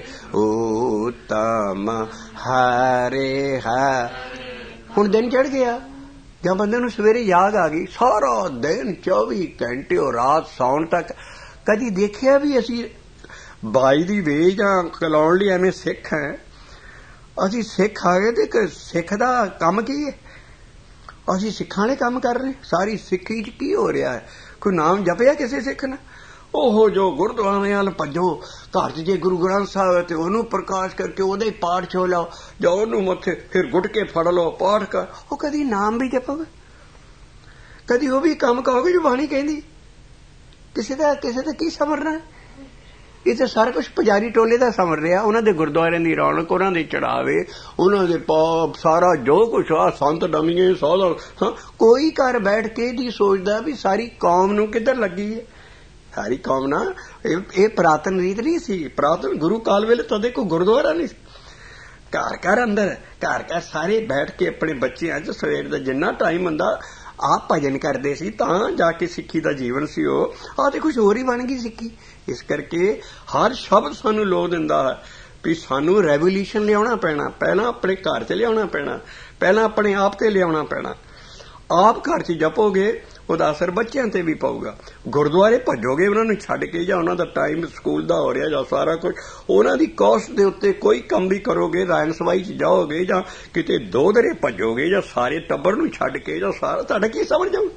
ਉਤਮ ਹਰੇ ਹੈ। ਹੁਣ ਦਿਨ ਚੜ੍ਹ ਗਿਆ ਜਾਂ ਬੰਦੇ ਨੂੰ ਸਵੇਰੇ ਯਾਦ ਆ ਗਈ, ਸਾਰਾ ਦਿਨ ਚੌਵੀ ਘੰਟੇ ਉਹ ਰਾਤ ਸੌਣ ਤੱਕ ਕਦੀ ਦੇਖਿਆ ਵੀ ਅਸੀਂ ਬਾਈ ਦੀ ਵੇਜ ਜਾਂ ਕਲਾਉਣ ਲਈ ਐਵੇਂ ਸਿੱਖ ਹੈ। ਅਸੀਂ ਸਿੱਖ ਆ ਗਏ ਤੇ ਸਿੱਖ ਦਾ ਕੰਮ ਕੀ ਹੈ? ਅਸੀਂ ਸਿੱਖਾਂ ਵਾਲੇ ਕੰਮ ਕਰ ਰਹੇ। ਸਾਰੀ ਸਿੱਖੀ ਚ ਕੀ ਹੋ ਰਿਹਾ ਹੈ? ਕੋਈ ਨਾਮ ਜਪਿਆ ਕਿਸੇ ਸਿੱਖ ਨੇ? ਉਹ ਜੋ ਗੁਰਦੁਆਰੇ ਵੱਲ ਭੱਜੋ, ਘਰ ਚ ਜੇ ਗੁਰੂ ਗ੍ਰੰਥ ਸਾਹਿਬ ਹੈ ਤੇ ਉਹਨੂੰ ਪ੍ਰਕਾਸ਼ ਕਰਕੇ ਉਹਦਾ ਹੀ ਪਾਠ ਛੋ ਲਓ, ਜਾਂ ਉਹਨੂੰ ਮੱਥੇ ਫਿਰ ਗੁਟਕੇ ਫੜ ਲਓ ਪਾਠ ਕਰ। ਉਹ ਕਦੀ ਨਾਮ ਵੀ ਜਪੋਗੇ, ਕਦੀ ਉਹ ਵੀ ਕੰਮ ਕਹੋਗੇ ਜੋ ਬਾਣੀ ਕਹਿੰਦੀ। ਕਿਸੇ ਦਾ ਕਿਸੇ ਦਾ ਕੀ ਸਮਰਨਾ? ਇਹ ਤਾਂ ਸਾਰਾ ਕੁਛ ਪੁਜਾਰੀ ਟੋਲੇ ਦਾ ਸਮਰ ਰਿਹਾ। ਉਹਨਾਂ ਦੇ ਗੁਰਦੁਆਰਿਆਂ ਦੀ ਰੌਣਕ, ਉਹਨਾਂ ਦੇ ਚੜਾਵੇ, ਉਹਨਾਂ ਦੇ ਪਾਪ, ਸਾਰਾ ਜੋ ਕੁਛ ਆ ਸੰਤ ਡਮੀਏ ਸਾਰਾ। ਹਾਂ, ਕੋਈ ਘਰ ਬੈਠ ਕੇ ਨਹੀਂ ਸੋਚਦਾ ਵੀ ਸਾਰੀ ਕੌਮ ਨੂੰ ਕਿੱਧਰ ਲੱਗੀ ਹੈ। ਸਾਰੀ ਕੌਮ ਨਾ ਇਹ ਪੁਰਾਤਨ ਰੀਤ ਨਹੀਂ ਸੀ। ਪੁਰਾਤਨ ਗੁਰੂ ਕਾਲ ਵੇਲੇ ਤਦੇ ਕੋਈ ਗੁਰਦੁਆਰਾ ਨਹੀਂ ਸੀ। ਘਰ ਘਰ ਅੰਦਰ ਘਰ ਘਰ ਸਾਰੇ ਬੈਠ ਕੇ ਆਪਣੇ ਬੱਚਿਆਂ ਚ ਸਵੇਰ ਦਾ ਜਿੰਨਾ ਟਾਈਮ ਹੁੰਦਾ ਆਪ ਭਜਨ ਕਰਦੇ ਸੀ, ਤਾਂ ਜਾ ਕੇ ਸਿੱਖੀ ਦਾ ਜੀਵਨ ਸੀ। ਉਹ ਆਹ ਤੇ ਕੁਛ ਹੋਰ ਹੀ ਬਣ ਗਈ ਸਿੱਖੀ। ਇਸ ਕਰਕੇ ਹਰ ਸ਼ਬਦ ਸਾਨੂੰ ਲੋੜ ਦਿੰਦਾ ਹੈ ਵੀ ਸਾਨੂੰ ਰੈਵੋਲੂਸ਼ਨ ਲਿਆਉਣਾ ਪੈਣਾ। ਪਹਿਲਾਂ ਆਪਣੇ ਘਰ ਚ ਲਿਆਉਣਾ ਪੈਣਾ, ਪਹਿਲਾਂ ਆਪਣੇ ਆਪ ਤੇ ਲਿਆਉਣਾ ਪੈਣਾ। ਆਪ ਘਰ ਚ ਜਪੋਗੇ ਉਹਦਾ ਅਸਰ ਬੱਚਿਆਂ ਤੇ ਵੀ ਪਊਗਾ। ਗੁਰਦੁਆਰੇ ਭੱਜੋਗੇ ਉਹਨਾਂ ਨੂੰ ਛੱਡ ਕੇ, ਜਾਂ ਉਹਨਾਂ ਦਾ ਟਾਈਮ ਸਕੂਲ ਦਾ ਹੋ ਰਿਹਾ ਜਾਂ ਸਾਰਾ ਕੁਝ ਉਹਨਾਂ ਦੀ ਕੋਸਟ ਦੇ ਉੱਤੇ ਕੋਈ ਕੰਮ ਵੀ ਕਰੋਗੇ, ਰਾਇਣ ਸਵਾਈ ਚ ਜਾਓਗੇ ਜਾਂ ਕਿਤੇ ਦੋ ਦਰੇ ਭੱਜੋਗੇ ਜਾਂ ਸਾਰੇ ਟੱਬਰ ਨੂੰ ਛੱਡ ਕੇ, ਜਾਂ ਸਾਰਾ ਤੁਹਾਡਾ ਕੀ ਸਮਝ ਜਾਊ।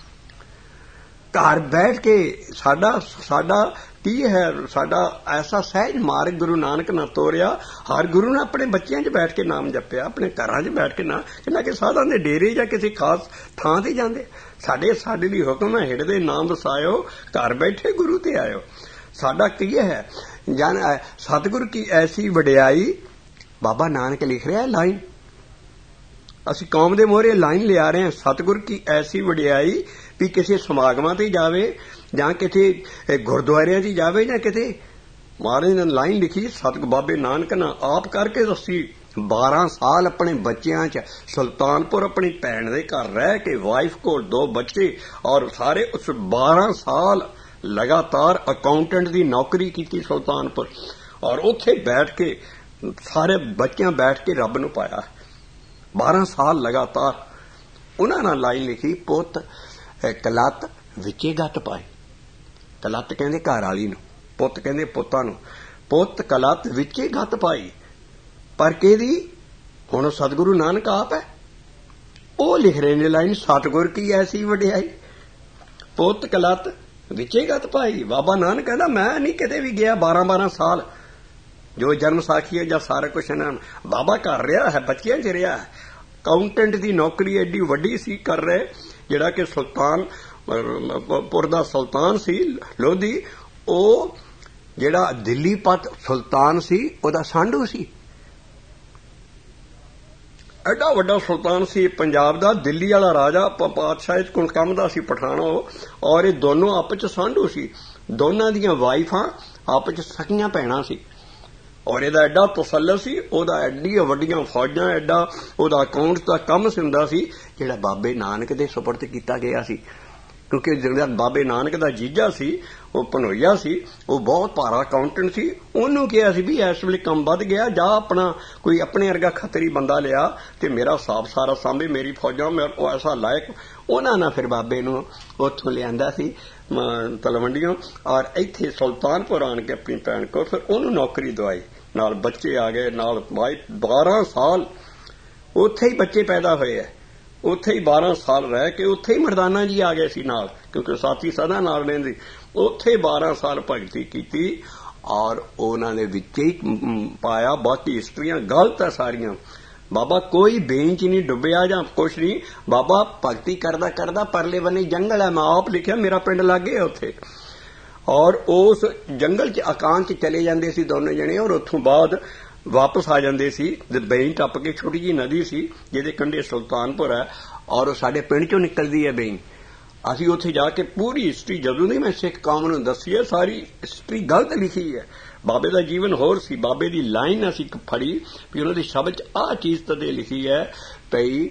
ਘਰ ਬੈਠ ਕੇ ਸਾਡਾ ਸਾਡਾ ਕੀ ਹੈ? ਸਾਡਾ ਐਸਾ ਸਹਿਜ ਮਾਰਗ ਗੁਰੂ ਨਾਨਕ ਨੇ ਤੋਰਿਆ। ਹਰ ਗੁਰੂ ਨੇ ਆਪਣੇ ਬੱਚਿਆਂ 'ਚ ਬੈਠ ਕੇ ਨਾਮ ਜਪਿਆ, ਆਪਣੇ ਘਰਾਂ 'ਚ ਬੈਠ ਕੇ ਨਾ ਕਿੰਨਾ ਕਿ ਸਾਧਾਂ ਦੇ ਡੇਰੇ ਜਾਂ ਕਿਸੇ ਖਾਸ ਥਾਂ ਤੇ ਜਾਂਦੇ। ਸਾਡੇ ਸਾਡੇ ਲਈ ਹੁਕਮ ਹੈ ਹਿਰਦੇ ਨਾਮ ਵਸਾਇਓ, ਘਰ ਬੈਠੇ ਗੁਰੂ ਤੇ ਆਇਓ। ਸਾਡਾ ਕੀ ਹੈ? ਜਨ ਸਤਿਗੁਰ ਕੀ ਐਸੀ ਵਡਿਆਈ, ਬਾਬਾ ਨਾਨਕ ਲਿਖ ਰਿਹਾ ਲਾਈਨ। ਅਸੀਂ ਕੌਮ ਦੇ ਮੋਹਰੇ ਲਾਈਨ ਲਿਆ ਰਹੇ ਹਾਂ, ਸਤਿਗੁਰ ਕੀ ਐਸੀ ਵਡਿਆਈ ਵੀ ਕਿਸੇ ਸਮਾਗਮਾਂ ਤੇ ਜਾਵੇ ਜਾਂ ਕਿਤੇ ਗੁਰਦੁਆਰਿਆਂ 'ਚ ਜਾਵੇ ਜਾਂ ਕਿਤੇ ਮਹਾਰਾਜ ਨੇ ਲਾਈਨ ਲਿਖੀ ਸਤਿਗੁਰ ਬਾਬੇ ਨਾਨਕ ਨੇ ਆਪ ਕਰਕੇ ਦੱਸੀ। ਬਾਰਾਂ ਸਾਲ ਆਪਣੇ ਬੱਚਿਆਂ 'ਚ ਸੁਲਤਾਨਪੁਰ ਆਪਣੀ ਭੈਣ ਦੇ ਘਰ ਰਹਿ ਕੇ, ਵਾਈਫ ਕੋਲ ਦੋ ਬੱਚੇ, ਔਰ ਸਾਰੇ ਉਸ ਬਾਰਾਂ ਸਾਲ ਲਗਾਤਾਰ ਅਕਾਊਂਟੈਂਟ ਦੀ ਨੌਕਰੀ ਕੀਤੀ ਸੁਲਤਾਨਪੁਰ, ਔਰ ਉੱਥੇ ਬੈਠ ਕੇ ਸਾਰੇ ਬੱਚਿਆਂ ਬੈਠ ਕੇ ਰੱਬ ਨੂੰ ਪਾਇਆ। ਬਾਰਾਂ ਸਾਲ ਲਗਾਤਾਰ ਉਹਨਾਂ ਨਾਲ ਲਾਈਨ ਲਿਖੀ, ਪੁੱਤ ਕਲੱਤ ਵਿੱਚੇ ਗੱਤ ਪਾਏ। ਕਲੱਤ ਕਹਿੰਦੇ ਘਰ ਵਾਲੀ ਨੂੰ, ਪੁੱਤ ਕਹਿੰਦੇ ਪੁੱਤਾਂ ਨੂੰ। ਪੁੱਤ ਕਲੱਤ ਵਿੱਚੇ ਗੱਤ ਪਾਈ, ਪਰ ਕਿਹਦੀ? ਹੁਣ ਸਤਿਗੁਰੂ ਨਾਨਕ ਆਪ ਹੈ, ਉਹ ਲਿਖ ਰਹੇ ਨੇ ਲਾਈਨ, ਸਤਿਗੁਰ ਕੀ ਐਸੀ ਵਡਿਆਈ ਪੁੱਤ ਕਲਤ ਵਿਚੇ ਗਤ ਭਾਈ। ਬਾਬਾ ਨਾਨਕ ਕਹਿੰਦਾ ਮੈਂ ਨਹੀਂ ਕਿਤੇ ਵੀ ਗਿਆ ਬਾਰਾਂ ਬਾਰਾਂ ਸਾਲ, ਜੋ ਜਨਮ ਸਾਖੀ ਹੈ ਜਾਂ ਸਾਰਾ ਕੁਛ ਇਹਨਾਂ ਬਾਬਾ ਕਰ ਰਿਹਾ ਹੈ, ਬੱਚਿਆਂ 'ਚ ਰਿਹਾ ਹੈ। ਅਕਾਊਂਟੈਂਟ ਦੀ ਨੌਕਰੀ ਐਡੀ ਵੱਡੀ ਸੀ ਕਰ ਰਹੇ, ਜਿਹੜਾ ਕਿ ਸੁਲਤਾਨਪੁਰ ਦਾ ਸੁਲਤਾਨ ਸੀ ਲੋਧੀ, ਉਹ ਜਿਹੜਾ ਦਿੱਲੀ ਪਤ ਸੁਲਤਾਨ ਸੀ ਉਹਦਾ ਸਾਂਢੂ ਸੀ। ਐਡਾ ਵੱਡਾ ਸੁਲਤਾਨ ਸੀ ਪੰਜਾਬ ਦਾ। ਦਿੱਲੀ ਵਾਲਾ ਰਾਜਾ ਪਾਤਸ਼ਾਹ ਕੋਲ ਕੰਮ ਦਾ ਸੀ ਪਠਾਣਾ, ਔਰ ਇਹ ਦੋਨੋਂ ਆਪਸ 'ਚ ਸਾਂਢੂ ਸੀ। ਦੋਨਾਂ ਦੀਆਂ ਵਾਈਫਾਂ ਆਪਸ 'ਚ ਸਕੀਆਂ ਭੈਣਾਂ ਸੀ, ਔਰ ਇਹਦਾ ਐਡਾ ਤਸੱਲਤ ਸੀ, ਉਹਦਾ ਐਡੀਆਂ ਵੱਡੀਆਂ ਫੌਜਾਂ, ਐਡਾ ਉਹਦਾ ਅਕਾਊਂਟ ਦਾ ਕੰਮ ਹੁੰਦਾ ਸੀ, ਜਿਹੜਾ ਬਾਬੇ ਨਾਨਕ ਦੇ ਸੁਪਰਦ ਕੀਤਾ ਗਿਆ ਸੀ। ਕਿਉਂਕਿ ਜਿਹੜਾ ਬਾਬੇ ਨਾਨਕ ਦਾ ਜੀਜਾ ਸੀ ਉਹ ਭਨੋਈਆ ਸੀ, ਉਹ ਬਹੁਤ ਭਾਰਾ ਅਕਾਊਂਟੈਂਟ ਸੀ। ਉਹਨੂੰ ਕਿਹਾ ਸੀ ਵੀ ਇਸ ਵੇਲੇ ਕੰਮ ਵੱਧ ਗਿਆ, ਜਾ ਆਪਣਾ ਕੋਈ ਆਪਣੇ ਵਰਗਾ ਖੱਤਰੀ ਬੰਦਾ ਲਿਆ ਤੇ ਮੇਰਾ ਹਿਸਾਬ ਸਾਰਾ ਸਾਂਭੇ, ਮੇਰੀ ਫੌਜਾਂ ਉਹ ਐਸਾ ਲਾਇਕ। ਉਹਨਾਂ ਨੇ ਫਿਰ ਬਾਬੇ ਨੂੰ ਉੱਥੋਂ ਲਿਆਂਦਾ ਸੀ ਤਲਵੰਡੀਆਂ, ਔਰ ਇੱਥੇ ਸੁਲਤਾਨਪੁਰ ਆਣ ਕੇ ਆਪਣੀ ਭੈਣ ਕੋਲ ਫਿਰ ਉਹਨੂੰ ਨੌਕਰੀ ਦਵਾਈ। ਨਾਲ ਬੱਚੇ ਆ ਗਏ, ਨਾਲ ਬਾਰਾਂ ਸਾਲ ਉੱਥੇ ਹੀ ਬੱਚੇ ਪੈਦਾ ਹੋਏ ਹੈ। ਉੱਥੇ ਹੀ ਬਾਰਾਂ ਸਾਲ ਰਹਿ ਕੇ ਉੱਥੇ ਹੀ ਮਰਦਾਨਾ ਜੀ ਆ ਗਏ ਸੀ ਨਾਲ, ਕਿਉਂਕਿ ਸਾਥੀ ਸਦਾ ਨਾਲ ਰਹਿੰਦੇ। ਉੱਥੇ ਬਾਰਾਂ ਸਾਲ ਭਗਤੀ ਕੀਤੀ, ਔਰ ਉਹਨਾਂ ਦੇ ਵਿੱਚ ਹੀ ਪਾਇਆ। ਬਾਕੀ ਹਿਸਟਰੀਆਂ ਗਲਤ ਹੈ ਸਾਰੀਆਂ। ਬਾਬਾ ਕੋਈ ਬੇਂਚ ਨਹੀਂ ਡੁੱਬਿਆ ਜਾਂ ਕੁਛ ਨਹੀਂ। ਬਾਬਾ ਭਗਤੀ ਕਰਦਾ ਕਰਦਾ ਪਰਲੇ ਬੰਨੇ ਜੰਗਲ ਹੈ, ਮੈਂ ਆਪ ਲਿਖਿਆ, ਮੇਰਾ ਪਿੰਡ ਲਾਗੇ ਉੱਥੇ, ਔਰ ਉਸ ਜੰਗਲ 'ਚ ਇਕਾਂਤ 'ਚ ਚਲੇ ਜਾਂਦੇ ਸੀ ਦੋਨੋਂ ਜਣੇ, ਔਰ ਉੱਥੋਂ ਬਾਅਦ ਵਾਪਸ ਆ ਜਾਂਦੇ ਸੀ। ਬੇਈ ਟੱਪ ਕੇ ਛੋਟੀ ਜਿਹੀ ਨਦੀ ਸੀ ਜਿਹਦੇ ਕੰਢੇ ਸੁਲਤਾਨਪੁਰ ਹੈ, ਔਰ ਸਾਡੇ ਪਿੰਡ 'ਚੋਂ ਨਿਕਲਦੀ ਹੈ ਬੇਈ। ਅਸੀਂ ਉੱਥੇ ਜਾ ਕੇ ਪੂਰੀ ਹਿਸਟਰੀ ਜਦੋਂ ਦੀ ਮੈਂ ਸਿੱਖ ਕੌਮ ਨੂੰ ਦੱਸੀ ਹੈ, ਸਾਰੀ ਹਿਸਟਰੀ ਗਲਤ ਲਿਖੀ ਹੈ। ਬਾਬੇ ਦਾ ਜੀਵਨ ਹੋਰ ਸੀ। ਬਾਬੇ ਦੀ ਲਾਈਨ ਅਸੀਂ ਫੜੀ ਵੀ ਉਹਨਾਂ ਦੇ ਸ਼ਬਦ 'ਚ ਆਹ ਚੀਜ਼ ਤਦੇ ਲਿਖੀ ਹੈ ਭਈ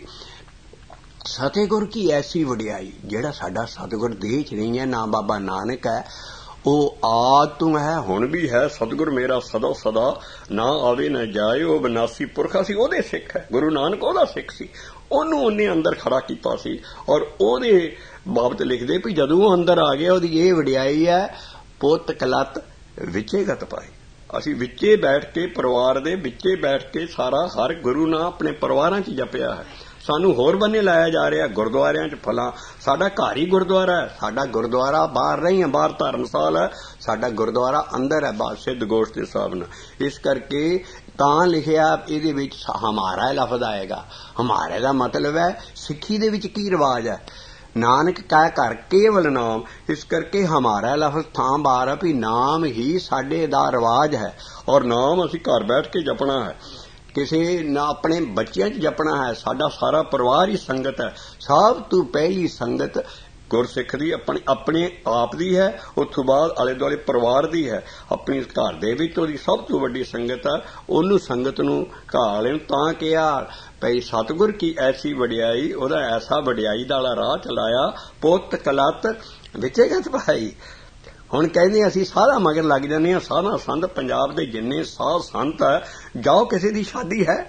ਸਤਿਗੁਰ ਕੀ ਐਸੀ ਵਡਿਆਈ। ਜਿਹੜਾ ਸਾਡਾ ਸਤਿਗੁਰ ਦੇਹ 'ਚ ਨਹੀਂ ਹੈ, ਨਾ ਬਾਬਾ ਨਾਨਕ ਹੈ, ਉਹ ਆਦ ਤੂੰ ਹੈ, ਹੁਣ ਵੀ ਹੈ। ਸਤਿਗੁਰ ਮੇਰਾ ਸਦਾ ਸਦਾ ਨਾ ਆਵੇ ਨਾ ਜਾਏ, ਉਹ ਵਿਨਾਸੀ ਪੁਰਖਾ ਸੀ, ਉਹਦੇ ਸਿੱਖ ਹੈ। ਗੁਰੂ ਨਾਨਕ ਉਹਦਾ ਸਿੱਖ ਸੀ, ਉਹਨੂੰ ਉਹਨੇ ਅੰਦਰ ਖੜਾ ਕੀਤਾ ਸੀ। ਔਰ ਉਹਦੇ ਬਾਬਤ ਲਿਖਦੇ ਵੀ ਜਦੋਂ ਉਹ ਅੰਦਰ ਆ ਗਿਆ, ਉਹਦੀ ਇਹ ਵਡਿਆਈ ਹੈ ਪੁੱਤ ਕਲਤ ਵਿਚੇ ਗਤ ਪਾਈ। ਅਸੀਂ ਵਿੱਚੇ ਬੈਠ ਕੇ, ਪਰਿਵਾਰ ਦੇ ਵਿੱਚੇ ਬੈਠ ਕੇ ਸਾਰਾ ਹਰ ਗੁਰੂ ਨਾਲ ਆਪਣੇ ਪਰਿਵਾਰਾਂ 'ਚ ਜਪਿਆ ਹੈ। ਸਾਨੂੰ ਹੋਰ ਬੰਨੇ ਲਾਇਆ ਜਾ ਰਿਹਾ ਗੁਰਦੁਆਰਿਆਂ 'ਚ ਫਲਾਂ। ਸਾਡਾ ਘਰ ਹੀ ਗੁਰਦੁਆਰਾ ਹੈ। ਸਾਡਾ ਗੁਰਦੁਆਰਾ ਬਾਹਰ ਨਹੀਂ ਹੈ, ਬਾਹਰ ਧਰਮਸਾਲ ਹੈ, ਸਾਡਾ ਗੁਰਦੁਆਰਾ ਅੰਦਰ ਹੈ ਬਾਦ ਸਿੱਧ ਗੋਸ਼ਟ ਦੇ ਹਿਸਾਬ ਨਾਲ। ਇਸ ਕਰਕੇ ਤਾਂ ਲਿਖਿਆ ਇਹਦੇ ਵਿੱਚ ਹਮਾਰਾ ਲਫ਼ਜ਼ ਆਏਗਾ। ਹਮਾਰੇ ਦਾ ਮਤਲਬ ਹੈ ਸਿੱਖੀ ਦੇ ਵਿੱਚ ਕੀ ਰਿਵਾਜ ਹੈ। ਨਾਨਕ ਕਹਿ ਕਰ ਕੇਵਲ ਨਾਮ, ਇਸ ਕਰਕੇ ਹਮਾਰਾ ਲਫ਼ਜ਼ ਥਾਂ ਬਾਰ ਹੈ ਵੀ ਨਾਮ ਹੀ ਸਾਡੇ ਦਾ ਰਿਵਾਜ ਹੈ, ਔਰ ਨਾਮ ਅਸੀਂ ਘਰ ਬੈਠ ਕੇ ਜਪਣਾ ਹੈ। ਕਿਸੇ ਨਾ ਆਪਣੇ ਬੱਚਿਆਂ 'ਚ ਜਪਣਾ ਹੈ। ਸਾਡਾ ਸਾਰਾ ਪਰਿਵਾਰ ਹੀ ਸੰਗਤ ਹੈ। ਸਭ ਤੋਂ ਪਹਿਲੀ ਸੰਗਤ ਗੁਰਸਿੱਖ ਦੀ ਆਪਣੀ ਆਪਣੇ ਆਪ ਦੀ ਹੈ, ਉਸ ਤੋਂ ਬਾਅਦ ਆਲੇ ਦੁਆਲੇ ਪਰਿਵਾਰ ਦੀ ਹੈ। ਆਪਣੀ ਘਰ ਦੇ ਵਿੱਚ ਉਹਦੀ ਸਭ ਤੋਂ ਵੱਡੀ ਸੰਗਤ ਹੈ। ਉਹਨੂੰ ਸੰਗਤ ਨੂੰ ਘਾਲ ਨੂੰ ਤਾਂ ਕਿਹਾ ਭਈ ਸਤਿਗੁਰ ਕੀ ਐਸੀ ਵਡਿਆਈ, ਉਹਦਾ ਐਸਾ ਵਡਿਆਈ ਦਾ ਰਾਹ ਚਲਾਇਆ ਪੁੱਤ ਕਲਤ ਵਿਚੇ ਗਤ ਭਾਈ। ਹੁਣ ਕਹਿੰਦੇ ਅਸੀਂ ਸਾਧਾ ਮਗਰ ਲੱਗ ਜਾਂਦੇ ਹਾਂ। ਸਾਧਾ ਸੰਤ ਪੰਜਾਬ ਦੇ ਜਿੰਨੇ ਸਾਧ ਸੰਤ ਹੈ, ਜਾਓ ਕਿਸੇ ਦੀ ਸ਼ਾਦੀ ਹੈ,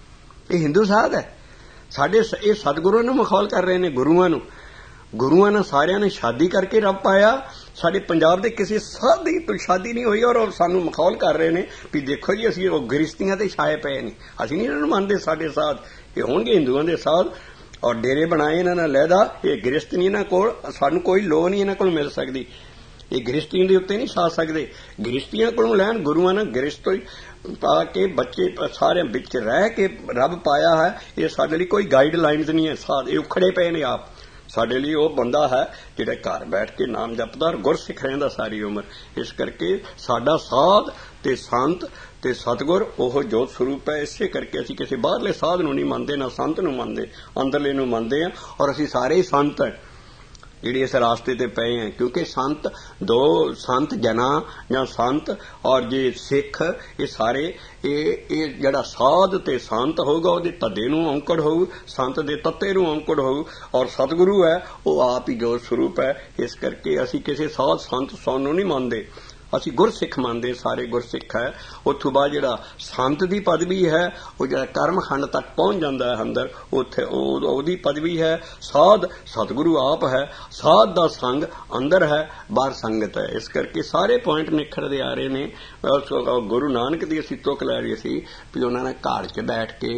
ਇਹ ਹਿੰਦੂ ਸਾਧ ਹੈ ਸਾਡੇ। ਇਹ ਸਤਿਗੁਰਾਂ ਨੂੰ ਮਖੌਲ ਕਰ ਰਹੇ ਨੇ, ਗੁਰੂਆਂ ਨੂੰ। ਗੁਰੂਆਂ ਨੇ ਸਾਰਿਆਂ ਨੇ ਸ਼ਾਦੀ ਕਰਕੇ ਰੱਬ ਪਾਇਆ। ਸਾਡੇ ਪੰਜਾਬ ਦੇ ਕਿਸੇ ਸਾਧ ਦੀ ਤੋਂ ਸ਼ਾਦੀ ਨਹੀਂ ਹੋਈ, ਔਰ ਸਾਨੂੰ ਮਖੌਲ ਕਰ ਰਹੇ ਨੇ ਵੀ ਦੇਖੋ ਜੀ ਅਸੀਂ ਉਹ ਗ੍ਰਿਸ਼ਤੀਆਂ ਤੇ ਛਾਏ ਪਏ ਨੇ, ਅਸੀਂ ਨਹੀਂ ਇਹਨਾਂ ਨੂੰ ਮੰਨਦੇ। ਸਾਡੇ ਸਾਧ ਇਹ ਹੋਣਗੇ ਹਿੰਦੂਆਂ ਦੇ ਸਾਧ, ਔਰ ਡੇਰੇ ਬਣਾਏ ਇਹਨਾਂ ਨੇ ਲਹਿਦਾ। ਇਹ ਗ੍ਰਿਸ਼ਤ ਨਹੀਂ ਇਹਨਾਂ ਕੋਲ, ਸਾਨੂੰ ਕੋਈ ਲੋੜ ਨਹੀਂ ਇਹਨਾਂ ਕੋਲ ਮਿਲ ਸਕਦੀ। ਇਹ ਗ੍ਰਿਸ਼ਤੀਆਂ ਦੇ ਉੱਤੇ ਨਹੀਂ ਛਾ ਸਕਦੇ। ਗ੍ਰਿਸ਼ਤੀਆਂ ਕੋਲੋਂ ਲੈਣ। ਗੁਰੂਆਂ ਨੇ ਗ੍ਰਿਸ਼ਤ ਤੋਂ ਹੀ ਪਾ ਕੇ ਬੱਚੇ ਸਾਰਿਆਂ ਵਿੱਚ ਰਹਿ ਕੇ ਰੱਬ ਪਾਇਆ ਹੈ। ਇਹ ਸਾਡੇ ਲਈ ਕੋਈ ਗਾਈਡ ਲਾਈਨਸ ਨਹੀਂ ਹੈ। ਸਾਧ ਇਹ ਉਖੜੇ ਪਏ ਨੇ ਆਪ। ਸਾਡੇ ਲਈ ਉਹ ਬੰਦਾ ਹੈ ਜਿਹੜਾ ਘਰ ਬੈਠ ਕੇ ਨਾਮ ਜਪਦਾ, ਗੁਰਸਿੱਖ ਰਹਿੰਦਾ ਸਾਰੀ ਉਮਰ। ਇਸ ਕਰਕੇ ਸਾਡਾ ਸਾਧ ਤੇ ਸੰਤ ਤੇ ਸਤਿਗੁਰ ਉਹ ਜੋਤ ਸਰੂਪ ਹੈ। ਇਸੇ ਕਰਕੇ ਅਸੀਂ ਕਿਸੇ ਬਾਹਰਲੇ ਸਾਧ ਨੂੰ ਨਹੀਂ ਮੰਨਦੇ, ਨਾ ਸੰਤ ਨੂੰ ਮੰਨਦੇ, ਅੰਦਰਲੇ ਨੂੰ ਮੰਨਦੇ ਹਾਂ। ਔਰ ਅਸੀਂ ਸਾਰੇ ਹੀ ਸੰਤ ਹੈ ਜਿਹੜੇ ਇਸ ਰਾਸਤੇ ਤੇ ਪਏ ਹੈ। ਕਿਉਂਕਿ ਸੰਤ ਦੋ ਸੰਤ ਜਨਾ ਜਾਂ ਸੰਤ ਔਰ ਜੇ ਸਿੱਖ, ਇਹ ਸਾਰੇ ਇਹ ਇਹ ਜਿਹੜਾ ਸਾਧ ਤੇ ਸੰਤ ਹੋਊਗਾ ਉਹਦੇ ਧੱਦੇ ਨੂੰ ਔਂਕੜ ਹੋਊ, ਸੰਤ ਦੇ ਤੱਤੇ ਨੂੰ ਔਂਕੜ ਹੋਊ। ਔਰ ਸਤਿਗੁਰੂ ਹੈ ਉਹ ਆਪ ਹੀ ਜੋਤ ਸਰੂਪ ਹੈ। ਇਸ ਕਰਕੇ ਅਸੀਂ ਕਿਸੇ ਸਾਧ ਸੰਤ ਸੌਣ ਨੂੰ ਨਹੀਂ ਮੰਨਦੇ, ਅਸੀਂ ਗੁਰਸਿੱਖ ਮੰਨਦੇ। ਸਾਰੇ ਗੁਰਸਿੱਖ ਹੈ। ਉੱਥੋਂ ਬਾਅਦ ਜਿਹੜਾ ਸੰਤ ਦੀ ਪਦਵੀ ਹੈ ਉਹ ਜਿਹੜਾ ਕਰਮਖੰਡ ਤੱਕ ਪਹੁੰਚ ਜਾਂਦਾ ਹੈ ਅੰਦਰ, ਉੱਥੇ ਉਹ ਉਹਦੀ ਪਦਵੀ ਹੈ। ਸਾਧ ਸਤਿਗੁਰੂ ਆਪ ਹੈ। ਸਾਧ ਦਾ ਸੰਗ ਅੰਦਰ ਹੈ, ਬਾਹਰ ਸੰਗਤ ਹੈ। ਇਸ ਕਰਕੇ ਸਾਰੇ ਪੁਆਇੰਟ ਨਿਖਰਦੇ ਆ ਰਹੇ ਨੇ। ਗੁਰੂ ਨਾਨਕ ਦੀ ਅਸੀਂ ਤੁਕ ਲੈ ਰਹੀ ਸੀ ਵੀ ਉਹਨਾਂ ਨੇ ਘਰ 'ਚ ਬੈਠ ਕੇ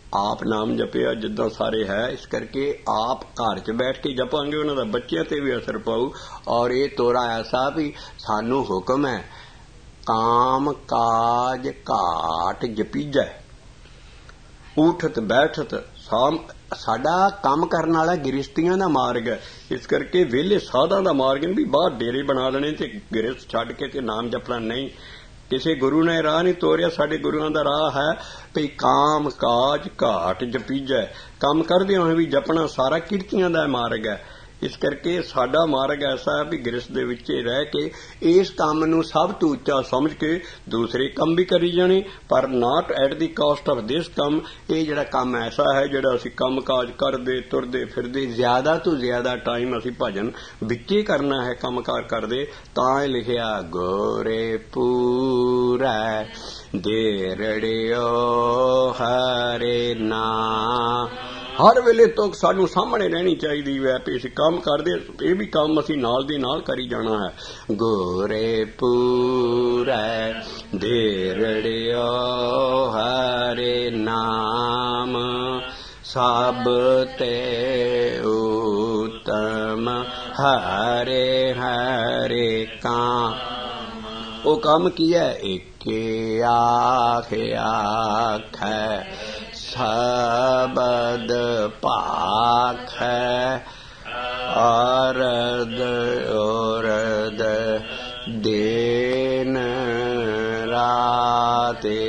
ਆਪ ਨਾਮ ਜਪਿਆ ਜਿੱਦਾਂ ਸਾਰੇ ਹੈ। ਇਸ ਕਰਕੇ ਆਪ ਘਰ 'ਚ ਬੈਠ ਕੇ ਜਪਾਂਗੇ, ਉਹਨਾਂ ਦਾ ਬੱਚਿਆਂ ਤੇ ਵੀ ਅਸਰ ਪਾਊ। ਔਰ ਇਹ ਤੋਰਾ ਐਸਾ ਵੀ ਸਾਨੂੰ ਹੁਕਮ ਹੈ, ਕਾਮ ਕਾਜ ਘਾਟ ਜਪੀਜੈ, ਉਠਤ ਬੈਠਤ। ਸਾਮ ਸਾਡਾ ਕੰਮ ਕਰਨ ਵਾਲਾ ਗ੍ਰਸਤੀਆਂ ਦਾ ਮਾਰਗ ਹੈ। ਇਸ ਕਰਕੇ ਵਿਹਲੇ ਸਾਧਾਂ ਦਾ ਮਾਰਗ ਨਹੀਂ ਵੀ ਬਾਹਰ ਡੇਰੇ ਬਣਾ ਲੈਣੇ ਤੇ ਗ੍ਰਸਤ ਛੱਡ ਕੇ ਤੇ ਨਾਮ ਜਪਣਾ ਨਹੀਂ। ਕਿਸੇ ਗੁਰੂ ਨੇ ਰਾਹ ਨਹੀਂ ਤੋਰਿਆ। ਸਾਡੇ ਗੁਰੂਆਂ ਦਾ ਰਾਹ ਹੈ ਭਈ ਕਾਮ ਕਾਜ ਘਾਟ ਜਪੀਜੈ, ਕੰਮ ਕਰਦੇ ਹੋਏ ਵੀ ਜਪਣਾ ਸਾਰਾ ਕਿਰਤੀਆਂ ਦਾ ਮਾਰਗ ਹੈ। ਇਸ ਕਰਕੇ ਸਾਡਾ ਮਾਰਗ ਐਸਾ ਹੈ ਵੀ ਗ੍ਰਸਤ ਦੇ ਵਿੱਚ ਰਹਿ ਕੇ ਇਸ ਕੰਮ ਨੂੰ ਸਭ ਤੋਂ ਉੱਚਾ ਸਮਝ ਕੇ ਦੂਸਰੇ ਕੰਮ ਵੀ ਕਰੀ ਜਾਣੇ, ਪਰ not at the cost of this ਕੰਮ। ਇਹ ਜਿਹੜਾ ਕੰਮ ਐਸਾ ਹੈ ਜਿਹੜਾ ਅਸੀਂ ਕੰਮ ਕਾਜ ਕਰਦੇ ਤੁਰਦੇ ਫਿਰਦੇ ਜ਼ਿਆਦਾ ਤੋਂ ਜ਼ਿਆਦਾ ਟਾਈਮ ਅਸੀਂ ਭਜਨ ਵਿੱਚੇ ਕਰਨਾ ਹੈ, ਕੰਮ ਕਾਰ ਕਰਦੇ। ਤਾਂ ਇਹ ਲਿਖਿਆ ਗੋਰੇ ਪੂਰੈ ਦੇਰੜਿਓ ਹਰੇ ਨਾ। ਹਰ ਵੇਲੇ ਤੋਂ ਸਾਨੂੰ ਸਾਹਮਣੇ ਰਹਿਣੀ ਚਾਹੀਦੀ ਹੈ ਵੀ ਅਸੀਂ ਕੰਮ ਕਰਦੇ, ਇਹ ਵੀ ਕੰਮ ਅਸੀਂ ਨਾਲ ਦੀ ਨਾਲ ਕਰੀ ਜਾਣਾ ਹੈ। ਗੋਰੇ ਪੂਰੈ ਦੇਰੜਿਓ ਹਰੇ ਨਾਮ, ਸਭ ਤੇ ਉਤਮ ਹਰੇ ਹਰੇ ਕਾ। ਉਹ ਕੰਮ ਕੀ ਹੈ? ਏਕੇ ਆਖ ਆਖੈ ਸ਼ਬਦ ਭਾਖੈ, ਅਰਦ ਔਰਦ ਦਿਨ ਰਾਤੇ।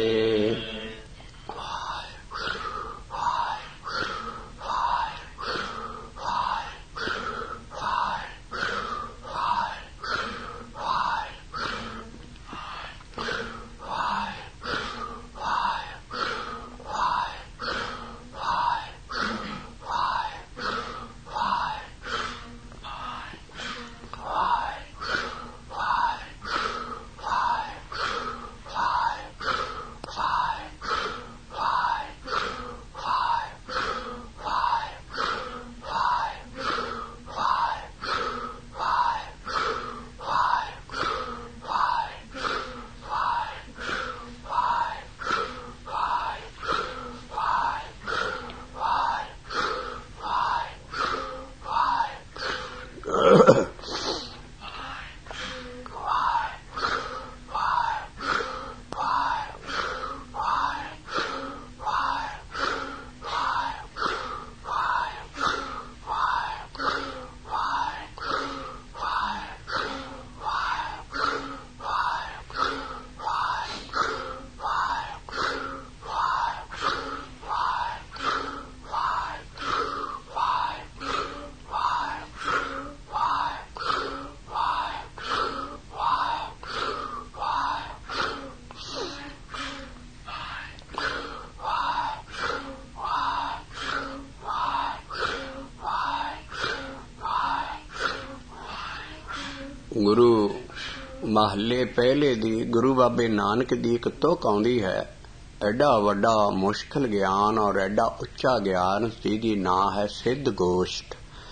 ਗੁਰੂ ਮਹੱਲੇ ਪਹਿਲੇ ਦੀ ਗੁਰੂ ਬਾਬੇ ਨਾਨਕ ਦੀ ਇੱਕ ਤੁਕ ਆਉਂਦੀ ਹੈ, ਐਡਾ ਵੱਡਾ ਮੁਸ਼ਕਿਲ ਗਿਆਨ ਔਰ ਐਡਾ ਉੱਚਾ ਗਿਆਨ ਜਿਹਦੀ ਨਾਂ ਹੈ ਸਿੱਧ ਗੋਸ਼ਟ।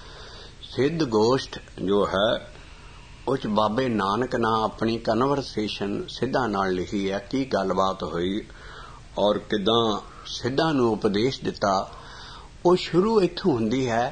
ਸਿੱਧ ਗੋਸ਼ਟ ਜੋ ਹੈ ਉਸ ਬਾਬੇ ਨਾਨਕ ਨੇ ਆਪਣੀ ਕਨਵਰਸੇਸ਼ਨ ਸਿੱਧਾਂ ਨਾਲ ਲਿਖੀ ਹੈ, ਕੀ ਗੱਲਬਾਤ ਹੋਈ ਔਰ ਕਿੱਦਾਂ ਸਿੱਧਾਂ ਨੂੰ ਉਪਦੇਸ਼ ਦਿੱਤਾ। ਉਹ ਸ਼ੁਰੂ ਇੱਥੋਂ ਹੁੰਦੀ ਹੈ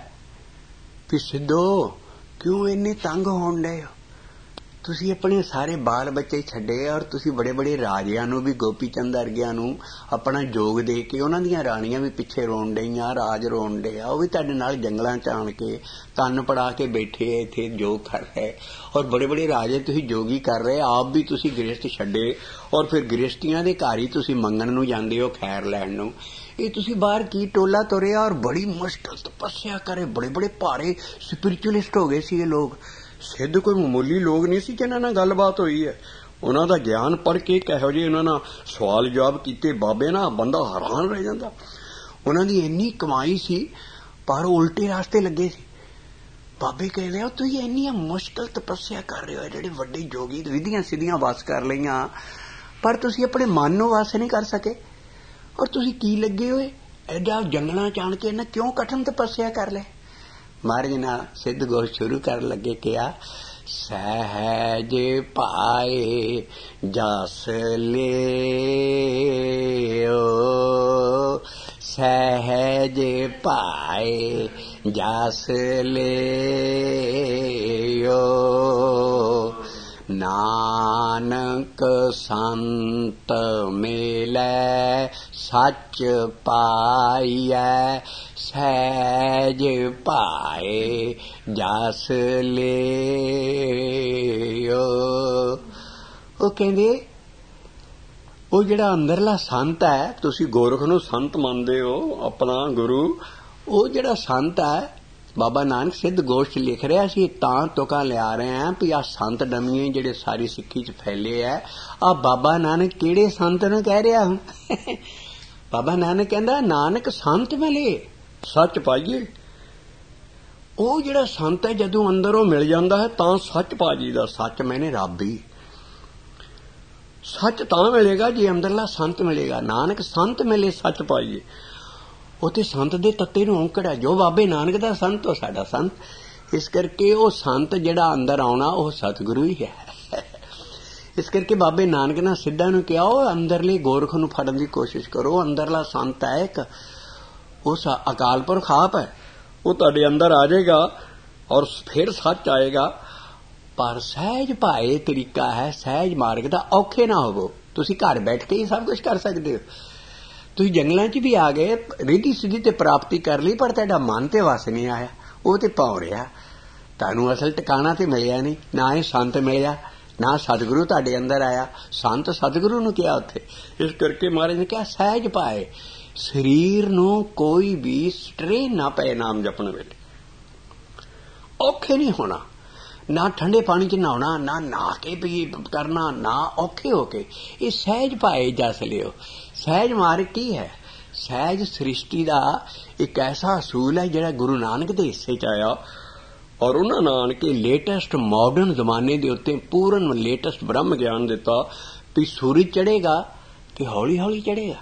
ਵੀ ਸਿੱਧੋ ਕਿਉਂ ਇੰਨੇ ਤੰਗ ਹੋਣ ਡਏ ਹੋ? ਤੁਸੀਂ ਆਪਣੇ ਸਾਰੇ ਬਾਲ ਬੱਚੇ ਛੱਡੇ ਔਰ ਤੁਸੀਂ ਬੜੇ ਬੜੇ ਰਾਜਿਆਂ ਨੂੰ ਵੀ, ਗੋਪੀ ਚੰਦ ਵਰਗਿਆਂ ਨੂੰ ਆਪਣਾ ਜੋਗ ਦੇ ਕੇ ਉਹਨਾਂ ਦੀਆਂ ਰਾਣੀਆਂ ਵੀ ਪਿੱਛੇ ਰੋਣ ਡਈਆਂ, ਰਾਜ ਰੋਣ ਡੇ ਆ, ਉਹ ਵੀ ਤੁਹਾਡੇ ਨਾਲ ਜੰਗਲਾਂ ਚ ਆਣ ਕੇ ਤਨ ਪੜਾ ਕੇ ਬੈਠੇ ਇੱਥੇ ਜੋਗ ਕਰ ਰਹੇ। ਔਰ ਬੜੇ ਬੜੇ ਰਾਜੇ ਤੁਸੀਂ ਜੋਗੀ ਕਰ ਰਹੇ, ਆਪ ਵੀ ਤੁਸੀਂ ਗ੍ਰਸਤ ਛੱਡੇ ਔਰ ਫਿਰ ਗ੍ਰਸਤੀਆਂ ਦੇ ਘਰ ਹੀ ਤੁਸੀਂ ਮੰਗਣ ਨੂੰ ਜਾਂਦੇ ਹੋ, ਖੈਰ ਲੈਣ ਨੂੰ। ਇਹ ਤੁਸੀਂ ਬਾਹਰ ਕੀ ਟੋਲਾ ਤੁਰਿਆ ਔਰ ਬੜੀ ਮੁਸ਼ਕਲ ਤਪੱਸਿਆ ਕਰੇ, ਬੜੇ ਬੜੇ ਭਾਰੇ ਸਪਿਰਿਚੁਅਲਿਸਟ ਹੋ ਗਏ ਸੀ ਇਹ ਲੋਕ। ਸਿੱਧ ਕੋਈ ਮਾਮੂਲੀ ਲੋਕ ਨਹੀਂ ਸੀ ਜਿਨ੍ਹਾਂ ਨਾਲ ਗੱਲਬਾਤ ਹੋਈ ਹੈ। ਉਹਨਾਂ ਦਾ ਗਿਆਨ ਪੜ੍ਹ ਕੇ ਕਿਹੋ ਜਿਹੇ ਉਹਨਾਂ ਨਾਲ ਸਵਾਲ ਜਵਾਬ ਕੀਤੇ ਬਾਬੇ ਨਾਲ, ਬੰਦਾ ਹੈਰਾਨ ਰਹਿ ਜਾਂਦਾ। ਉਹਨਾਂ ਦੀ ਇੰਨੀ ਕਮਾਈ ਸੀ ਪਰ ਉਲਟੇ ਰਾਸਤੇ ਲੱਗੇ ਸੀ। ਬਾਬੇ ਕਹਿੰਦੇ ਹੋ ਤੁਸੀਂ ਇੰਨੀਆਂ ਮੁਸ਼ਕਲ ਤਪੱਸਿਆ ਕਰ ਰਹੇ ਹੋ, ਜਿਹੜੇ ਵੱਡੇ ਜੋਗੀ ਵਿਧੀਆਂ ਸਿੱਧੀਆਂ ਵਸ ਕਰ ਲਈਆਂ, ਪਰ ਤੁਸੀਂ ਆਪਣੇ ਮਨ ਨੂੰ ਵਸ ਨਹੀਂ ਕਰ ਸਕੇ। ਔਰ ਤੁਸੀਂ ਕੀ ਲੱਗੇ ਹੋਏ ਐਡਾ ਜੰਗਲਾਂ ਚ ਆਣ ਕੇ ਇਹਨਾਂ ਕਿਉਂ ਕਠਿਨ ਤਪੱਸਿਆ ਕਰ ਲੈ? ਮਹਾਰਾਜ ਨਾਲ ਸਿੱਧ ਗੋਸ਼ ਸ਼ੁਰੂ ਕਰਨ ਲੱਗੇ, ਕਿਹਾ ਸਹਿਜ ਪਾਏ ਜਸ ਲਿਓ सहज पाए जस लेयो। नानक संत मिलै सच पाइयै सहज पाए जस लियो। ਉਹ ਕਹਿੰਦੇ ਉਹ ਜਿਹੜਾ ਅੰਦਰਲਾ ਸੰਤ ਹੈ, ਤੁਸੀਂ ਗੋਰਖ ਨੂੰ ਸੰਤ ਮੰਨਦੇ ਹੋ ਆਪਣਾ ਗੁਰੂ, ਉਹ ਜਿਹੜਾ ਸੰਤ ਹੈ ਬਾਬਾ ਨਾਨਕ ਸਿੱਧ ਗੋਸ਼ਟ ਲਿਖ ਰਿਹਾ ਸੀ, ਤਾਂ ਤੁਕਾਂ ਲਿਆ ਰਹੇ ਆ ਵੀ ਆਹ ਸੰਤ ਡਮੀਏ ਜਿਹੜੇ ਸਾਰੀ ਸਿੱਖੀ ਚ ਫੈਲੇ ਆ, ਆਹ ਬਾਬਾ ਨਾਨਕ ਕਿਹੜੇ ਸੰਤ ਨੂੰ ਕਹਿ ਰਿਹਾ ਹੁਣ? ਬਾਬਾ ਨਾਨਕ ਕਹਿੰਦਾ ਨਾਨਕ ਸੰਤ ਮਿਲੇ ਸੱਚ ਪਾਈਏ। ਉਹ ਜਿਹੜਾ ਸੰਤ ਹੈ ਜਦੋਂ ਅੰਦਰੋਂ ਮਿਲ ਜਾਂਦਾ ਹੈ ਤਾਂ ਸੱਚ ਪਾ ਜੀਦਾ। ਸੱਚ ਮੈਨੇ ਰੱਬ ਹੀ, ਸੱਚ ਤਾਂ ਮਿਲੇਗਾ ਜੇ ਅੰਦਰਲਾ ਸੰਤ ਮਿਲੇਗਾ। ਨਾਨਕ ਸੰਤ ਮਿਲੇ ਸੱਚ ਪਾਈਏ। ਉੱਥੇ ਸੰਤ ਦੇ ਤੱਤੇ ਨੂੰ ਔਂਕੜ ਹੈ, ਜੋ ਬਾਬੇ ਨਾਨਕ ਦਾ ਸੰਤ ਉਹ ਸਾਡਾ ਸੰਤ। ਇਸ ਕਰਕੇ ਉਹ ਸੰਤ ਜਿਹੜਾ ਅੰਦਰ ਆਉਣਾ ਉਹ ਸਤਿਗੁਰੂ ਹੀ ਹੈ। ਇਸ ਕਰਕੇ ਬਾਬੇ ਨਾਨਕ ਨੇ ਸਿੱਧਾਂ ਨੂੰ ਕਿਹਾ ਉਹ ਅੰਦਰਲੇ ਗੋਰਖ ਨੂੰ ਫੜਨ ਦੀ ਕੋਸ਼ਿਸ਼ ਕਰੋ। ਅੰਦਰਲਾ ਸੰਤ ਹੈ ਇੱਕ, ਉਸ ਅਕਾਲ ਪੁਰਖ ਆਪ ਹੈ, ਉਹ ਤੁਹਾਡੇ ਅੰਦਰ ਆ ਜਾਏਗਾ ਔਰ ਫਿਰ ਸੱਚ ਆਏਗਾ। ਪਰ ਸਹਿਜ ਭਾਏ ਤਰੀਕਾ ਹੈ ਸਹਿਜ ਮਾਰਗ ਦਾ। ਔਖੇ ਨਾ ਹੋਵੋ, ਤੁਸੀਂ ਘਰ ਬੈਠ ਕੇ ਹੀ ਸਭ ਕੁਝ ਕਰ ਸਕਦੇ ਹੋ। ਤੁਸੀਂ ਜੰਗਲਾਂ 'ਚ ਵੀ ਆ ਗਏ, ਰੀਧੀ ਸਿੱਧੀ ਤੇ ਪ੍ਰਾਪਤੀ ਕਰ ਲਈ, ਪਰ ਤੁਹਾਡਾ ਮਨ ਤੇ ਵਸ ਨਹੀਂ ਆਇਆ, ਉਹ ਤੇ ਭੌਂ ਰਿਹਾ। ਤੁਹਾਨੂੰ ਅਸਲ ਟਿਕਾਣਾ ਤੇ ਮਿਲਿਆ ਨਹੀਂ, ਨਾ ਇਹ ਸੰਤ ਮਿਲਿਆ, ਨਾ ਸਤਿਗੁਰੂ ਤੁਹਾਡੇ ਅੰਦਰ ਆਇਆ। ਸੰਤ ਸਤਿਗੁਰੂ ਨੂੰ ਕਿਹਾ ਉੱਥੇ। ਇਸ ਕਰਕੇ ਮਹਾਰਾਜ ਨੇ ਕਿਹਾ ਸਹਿਜ ਪਾਏ। ਸਰੀਰ ਨੂੰ ਕੋਈ ਵੀ ਸਟ੍ਰੇਨ ਨਾ ਪਏ ਨਾਮ ਜਪਣ ਵੇਲੇ। ਔਖੇ ਨਹੀਂ ਹੋਣਾ, ਨਾ ਠੰਡੇ ਪਾਣੀ 'ਚ ਨਹਾਉਣਾ, ਨਾ ਨਹਾ ਕੇ ਵੀ ਕਰਨਾ, ਨਾ ਔਖੇ ਹੋ ਕੇ। ਇਹ ਸਹਿਜ ਪਾਏ ਜਸ ਲਿਓ। ਸਹਿਜ ਮਾਰਗ ਕੀ ਹੈ? ਸਹਿਜ ਸ੍ਰਿਸ਼ਟੀ ਦਾ ਇੱਕ ਐਸਾ ਅਸੂਲ ਹੈ ਜਿਹੜਾ ਗੁਰੂ ਨਾਨਕ ਦੇ ਹਿੱਸੇ 'ਚ ਆਇਆ, ਔਰ ਉਹਨਾਂ ਨਾਨਕੇ ਲੇਟੈਸਟ ਮਾਡਰਨ ਜ਼ਮਾਨੇ ਦੇ ਉੱਤੇ ਪੂਰਨ ਲੇਟੈਸਟ ਬ੍ਰਹਮ ਗਿਆਨ ਦਿੱਤਾ ਵੀ ਸੂਰਜ ਚੜ੍ਹੇਗਾ ਤੇ ਹੌਲੀ ਹੌਲੀ ਚੜ੍ਹੇਗਾ।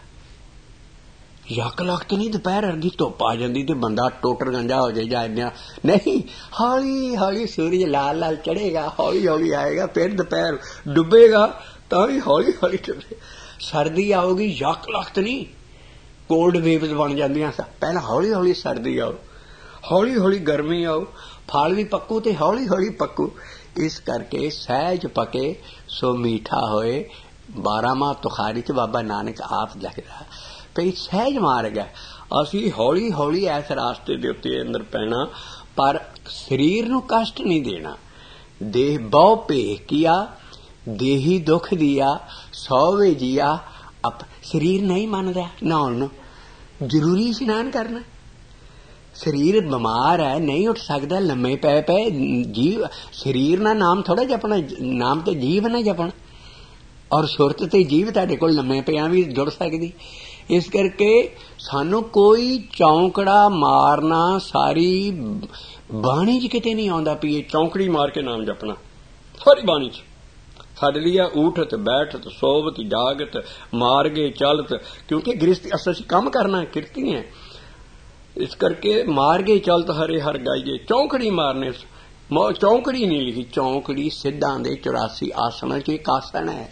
ਯੱਕ ਲੱਖ ਨਹੀਂ, ਦੁਪਹਿਰ ਅਰਗੀ ਧੁੱਪ ਆ ਜਾਂਦੀ ਤੇ ਬੰਦਾ ਟੋਟਰ ਗੰਜਾ ਹੋ ਜਾਏ ਜਾਂ ਇੰਨਾ ਨਹੀਂ, ਹੌਲੀ ਹੌਲੀ ਸੂਰਜ ਲਾਲ ਲਾਲ ਚੜ੍ਹੇਗਾ, ਹੌਲੀ ਹੌਲੀ ਆਏਗਾ, ਫਿਰ ਦੁਪਹਿਰ ਡੁੱਬੇਗਾ ਤਾਂ ਵੀ ਹੌਲੀ ਹੌਲੀ ਡੁੱਬੇ। ਸਰਦੀ ਆਊਗੀ, ਯੱਕ ਲੱਖ ਨਹੀਂ, ਕੋਲਡ ਵੇਵਜ਼ ਬਣ ਜਾਂਦੀਆਂ। ਪਹਿਲਾਂ ਹੌਲੀ ਹੌਲੀ ਸਰਦੀ ਆਓ, ਹੌਲੀ ਹੌਲੀ ਗਰਮੀ ਆਓ, ਫਲ ਵੀ ਪੱਕੂ ਤੇ ਹੌਲੀ ਹੌਲੀ ਪੱਕੂ। ਇਸ ਕਰਕੇ ਸਹਿਜ ਪਕੇ ਸੋ ਮੀਠਾ ਹੋਏ। ਬਾਰਾਂਮਾਹ ਤੁਖਾਰੀ 'ਚ ਬਾਬਾ ਨਾਨਕ ਆਪ ਲਿਖਦਾ ਭਈ ਸਹਿਜ ਮਾਰਗ ਹੈ। ਅਸੀਂ ਹੌਲੀ ਹੌਲੀ ਇਸ ਰਾਸਤੇ ਦੇ ਉੱਤੇ ਅੰਦਰ ਪੈਣਾ, ਪਰ ਸਰੀਰ ਨੂੰ ਕਸ਼ਟ ਨਹੀਂ ਦੇਣਾ। ਦੇਹ ਬਹੁ ਭੇਖ ਕੀਆ ਦੇਹੀ ਦੁੱਖ ਦੀਆ ਸੌਵੇ ਜੀਆ। ਅਪ ਸਰੀਰ ਨਹੀਂ ਮੰਨਦਾ ਨਹਾਉਣ ਨੂੰ, ਜ਼ਰੂਰੀ ਇਸ਼ਨਾਨ ਕਰਨਾ। ਸਰੀਰ ਬਿਮਾਰ ਹੈ, ਨਹੀਂ ਉੱਠ ਸਕਦਾ, ਲੰਮੇ ਪੈ ਪਏ ਜੀਵ ਸਰੀਰ ਨਾਲ ਨਾਮ ਥੋੜਾ ਜਪਣਾ, ਨਾਮ ਤੇ ਜੀਵ ਨਾ ਜਪਣਾ। ਔਰ ਸੁਰਤ ਤੇ ਜੀਵ ਤੁਹਾਡੇ ਕੋਲ ਲੰਮੇ ਪਿਆ ਵੀ ਜੁੜ ਸਕਦੀ। ਇਸ ਕਰਕੇ ਸਾਨੂੰ ਕੋਈ ਚੌਂਕੜਾ ਮਾਰਨਾ ਸਾਰੀ ਬਾਣੀ 'ਚ ਕਿਤੇ ਨਹੀਂ ਆਉਂਦਾ ਵੀ ਇਹ ਚੌਂਕੜੀ ਮਾਰ ਕੇ ਨਾਮ ਜਪਣਾ। ਸਾਰੀ ਬਾਣੀ 'ਚ ਸਾਡੇ ਲਈ ਆ ਊਠਤ ਬੈਠਤ ਸੋਵਤ ਜਾਗਤ ਮਾਰਗੇ ਚਲਤ, ਕਿਉਂਕਿ ਗ੍ਰਸਤੀ ਅਸੀਂ ਕੰਮ ਕਰਨਾ, ਕਿਰਤੀ ਹੈ। ਇਸ ਕਰਕੇ ਮਾਰਗੇ ਚਲਤ ਹਰੇ ਹਰ ਗਾਈਏ। ਚੌਂਕੜੀ ਮਾਰਨੇ, ਚੌਂਕੜੀ ਨਹੀਂ ਲਿਖੀ, ਚੌਂਕੜੀ ਸਿੱਧਾਂ ਦੇ ਚੁਰਾਸੀ ਆਸਣਾਂ 'ਚ ਇੱਕ ਆਸਣ ਹੈ।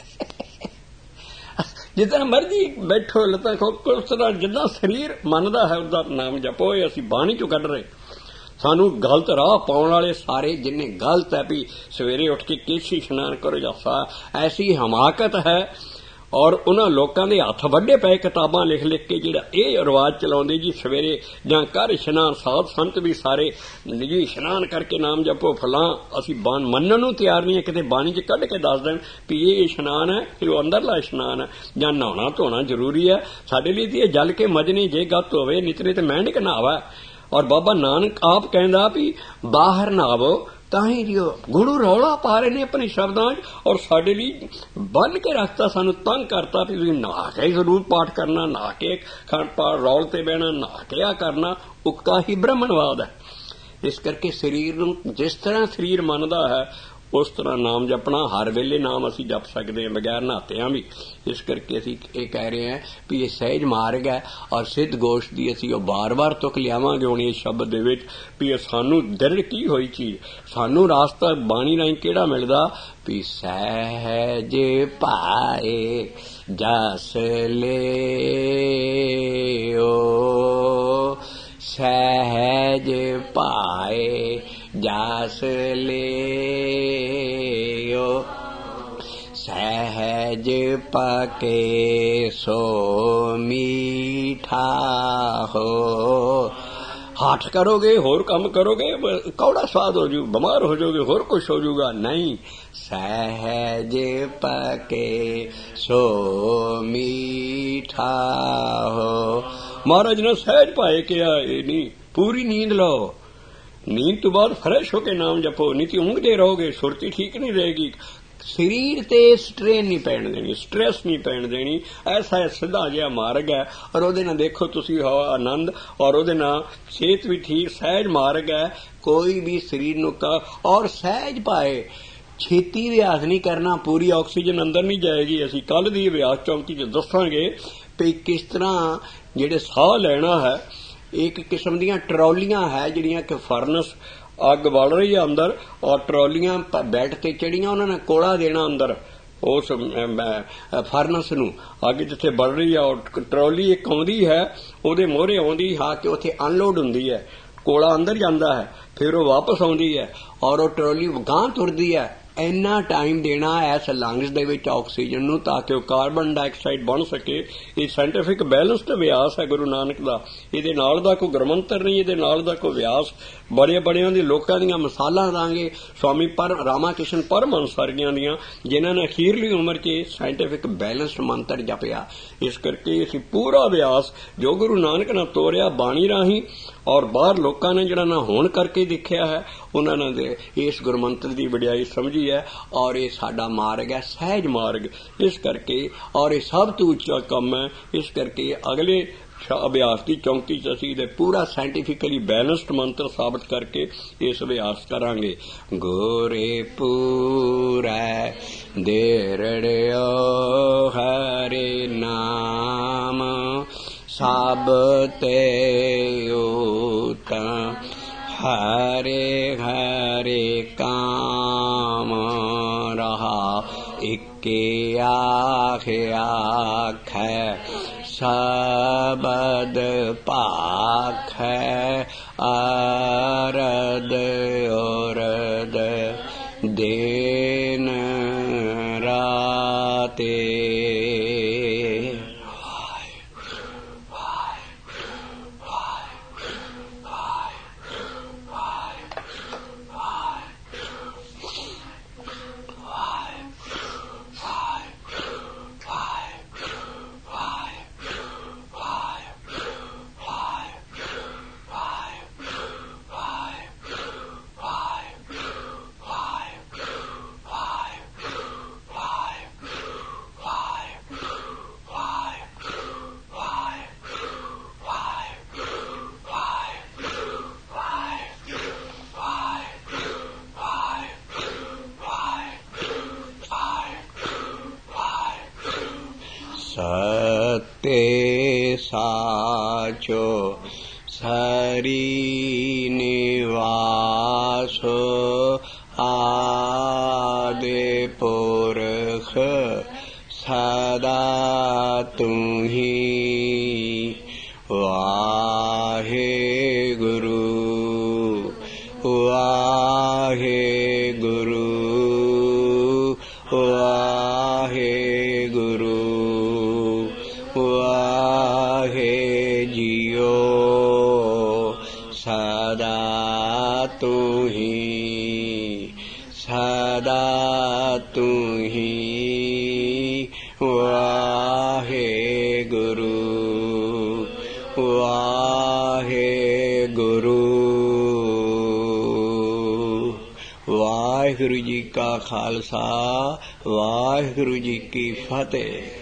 ਜਿੱਦਾਂ ਮਰਜੀ ਬੈਠੋ, ਲੱਤਾਂ ਖੋਲੋ, ਉਸ ਤਰ੍ਹਾਂ ਜਿੱਦਾਂ ਸਰੀਰ ਮੰਨਦਾ ਹੈ ਉਹਦਾ ਨਾਮ ਜਪੋ। ਇਹ ਅਸੀਂ ਬਾਣੀ ਚੋਂ ਕੱਢ ਰਹੇ। ਸਾਨੂੰ ਗਲਤ ਰਾਹ ਪਾਉਣ ਵਾਲੇ ਸਾਰੇ ਜਿੰਨੇ ਗਲਤ ਹੈ ਵੀ ਸਵੇਰੇ ਉੱਠ ਕੇ ਕੇਸ਼ੀ ਇਸ਼ਨਾਨ ਕਰੋ ਜਾਂ ਐਸੀ ਹਮਾਕਤ ਹੈ। ਔਰ ਉਹਨਾਂ ਲੋਕਾਂ ਦੇ ਹੱਥ ਵੱਡੇ ਪਏ ਕਿਤਾਬਾਂ ਲਿਖ ਲਿਖ ਕੇ ਜਿਹੜਾ ਇਹ ਰਿਵਾਜ਼ ਚਲਾਉਂਦੇ ਜੀ ਸਵੇਰੇ ਜਾਂ ਕਰ ਇਸ਼ਨਾਨ, ਸਾਧ ਸੰਤ ਵੀ ਸਾਰੇ ਜੀ ਇਸ਼ਨਾਨ ਕਰਕੇ ਨਾਮ ਜਪੋ ਫਲਾਂ। ਅਸੀਂ ਬਾਣ ਮੰਨਣ ਨੂੰ ਤਿਆਰ ਨਹੀਂ ਹੈ, ਕਿਤੇ ਬਾਣੀ 'ਚ ਕੱਢ ਕੇ ਦੱਸ ਦੇਣ ਵੀ ਇਹ ਇਸ਼ਨਾਨ ਹੈ, ਇਹ ਉਹ ਅੰਦਰਲਾ ਇਸ਼ਨਾਨ ਹੈ ਜਾਂ ਨਹਾਉਣਾ ਧੋਣਾ ਜ਼ਰੂਰੀ ਹੈ। ਸਾਡੇ ਲਈ ਤੇ ਇਹ ਜਲ ਕੇ ਮਜਨੀ ਜੇ ਗੱਤ ਹੋਵੇ ਨਿਤਨੇ ਤੇ ਮਹਿੰਡ ਨਹਾਵਾ। ਔਰ ਬਾਬਾ ਨਾਨਕ ਆਪ ਕਹਿੰਦਾ ਵੀ ਬਾਹਰ ਨਹਾਵੋ ਤਾਂ ਹੀ ਜਿਓ। ਗੁਰੂ ਰੌਲਾ ਪਾ ਰਹੇ ਨੇ ਆਪਣੇ ਸ਼ਬਦਾਂ 'ਚ, ਔਰ ਸਾਡੇ ਲਈ ਬੰਨ ਕੇ ਰੱਖਤਾ, ਸਾਨੂੰ ਤੰਗ ਕਰਤਾ ਵੀ ਤੁਸੀਂ ਨਹਾ ਕੇ ਜ਼ਰੂਰ ਪਾਠ ਕਰਨਾ, ਨਹਾ ਕੇ ਖੰਡ ਪਾਠ ਰੌਲ ਤੇ ਬਹਿਣਾ, ਨਹਾ ਕੇ ਆ ਕਰਨਾ। ਉੱਕਾ ਹੀ ਬ੍ਰਹਮਣਵਾਦ ਹੈ। ਇਸ ਕਰਕੇ ਸਰੀਰ ਨੂੰ ਜਿਸ ਤਰ੍ਹਾਂ ਸਰੀਰ ਮੰਨਦਾ ਹੈ उस तरह नाम जपना हर वेले नाम असीं जप सकते हैं बगैर नहातियां भी। इस करके असीं ये कह रहे हैं भी ये सहज मार्ग है और सिद्ध गोष्ठ की असीं बार बार तुक लियावांगे हुण इस शब्द दे विच भी सानू दृढ़ की होई चीज सानू रास्ता बाणी राहीं किहड़ा मिलदा भी सहज पाए जस ले ओ सहज पाए जस ले ओ सहज पके सो मीठा हो। हठ करोगे होर काम करोगे कौड़ा स्वाद हो जू बीमार हो जाओगे होर कुछ हो जाऊगा नहीं। सहज पके सो मीठा हो। महाराज ने सहज पाए क्या ये नहीं पूरी नींद लो नींद तो बाद फ्रेश होके नाम जपो नहीं तो ऊँघते रहोगे सुरती ठीक नहीं रहेगी। शरीर ते स्ट्रेन नहीं पैण देनी स्ट्रेस नहीं पैण देनी ऐसा सीधा जिहा मार्ग है और ਉਹਦੇ ਨਾਲ देखो तुसी हो आनंद और ਉਹਦੇ ਨਾਲ सेहत भी ठीक सहज मार्ग है। कोई भी शरीर ਨੂੰ का और सहज पाए छेती अभ्यास नहीं करना पूरी ऑक्सीजन अंदर नहीं जाएगी। असीं कल दी अभ्यास चौकी च दसांगे भी किस तरह ਜਿਹੜੇ ਸਾਹ ਲੈਣਾ है एक किस्म ਦੀਆਂ ट्रॉलियां है ਜਿਹੜੀਆਂ कि फर्नस अग बल रही है अंदर और ट्रॉलियां बैठ के चढ़िया उन्होंने कोड़ा देना अंदर उस फर्नस नूं अग जिथे बल रही है और ट्रॉली एक आउंदी है उहदे मोहरे आउंदी हा कि उत्थे अनलोड हुंदी है कोड़ा अंदर जांदा है फिर वो वापस आउंदी है और वो ट्रॉली गांह तुरदी है। इन्ना टाइम देना इस लंग्स दे विच ऑक्सीजन नूं ताकि वो कार्बन डाइऑक्साइड बन सके। ये साइंटिफिक बैलेंस्ड अभ्यास है गुरु नानक दा। इहदे नाल दा कोई ग्रमंतर नहीं इहदे नाल दा कोई अभ्यास बड़े बड़ियां दी लोकां दीयां मिसालां दांगे स्वामी पर रामा कृष्ण परमहंस वर्गियां दीयां जिन्हां ने अखीरली उम्र च साइंटिफिक बैलेंस्ड मंत्र जपिया। इस करके असीं पूरा अभ्यास जो गुरु नानक ने तोरिया बाणी राहीं और बाहर लोकां ने जिहड़ा ना होण करके देखिया है उन्होंने दे इस गुरमंत्र की वडियाई समझी है और ये साडा मार्ग है सहज मार्ग। इस करके और ये सब तो उच्चा काम है। इस करके अगले अभ्यास की चौंकी च असीं दे पूरा साइंटिफिकली बैलेंस्ड मंत्र साबित करके इस अभ्यास करांगे। गोरे पूरा देरड़ियो हरे नाम सब ते उत्तम हरे हरे काम रहा इक्के आख आख सबद पाख आरद औरद दिन राते। सत्य साचो सरी निवासो आदि पुरख सदा तुम्ही वाहे गुरु वाहे गुरु वाहे गुरु वाहे जियो सदा तू ही सदा तू ही वाहे गुरु वाहे गुरु। वाहिगुरु जी का खालसा वाहिगुरु जी की फतेह।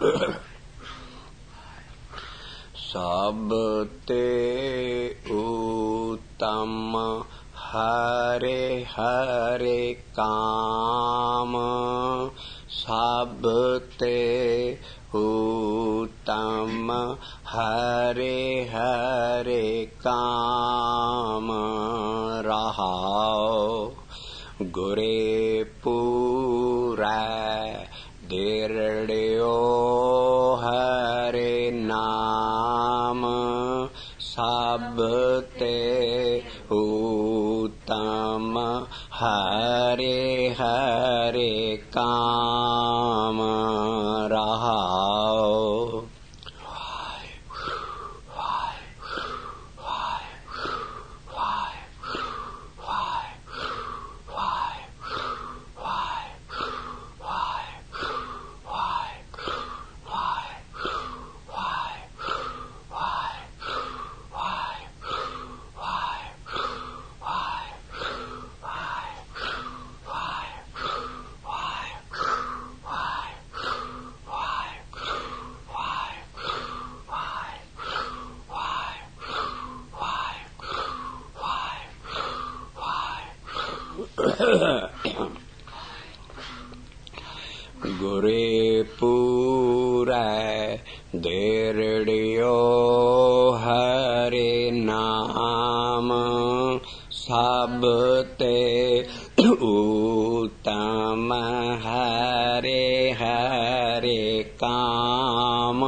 ਸਭ ਤੇ ਉਤਮ ਹਰੇ ਹਰੇ ਕਾਮ, ਸਭ ਤੇ ਉਤਮ ਹਰੇ ਹਰੇ ਕਾਮ। ਰਹਾਉ ਗੁਰੇ ਪੂਰੈ ਦਿਰੜਿਓ ਹਰੇ ਨਾਮ, ਸਭ ਤੇ ਉਤਮ ਹਰੇ ਹਰੇ ਕਾਮ। ਰਹਾਉ ਗੁਰੇ ਪੂਰੈ ਦਿਰੜਿਓ ਹਰੇ ਨਾਮ, ਸਭ ਤੇ ਉਤਮ ਹਰੇ ਹਰੇ ਕਾਮ।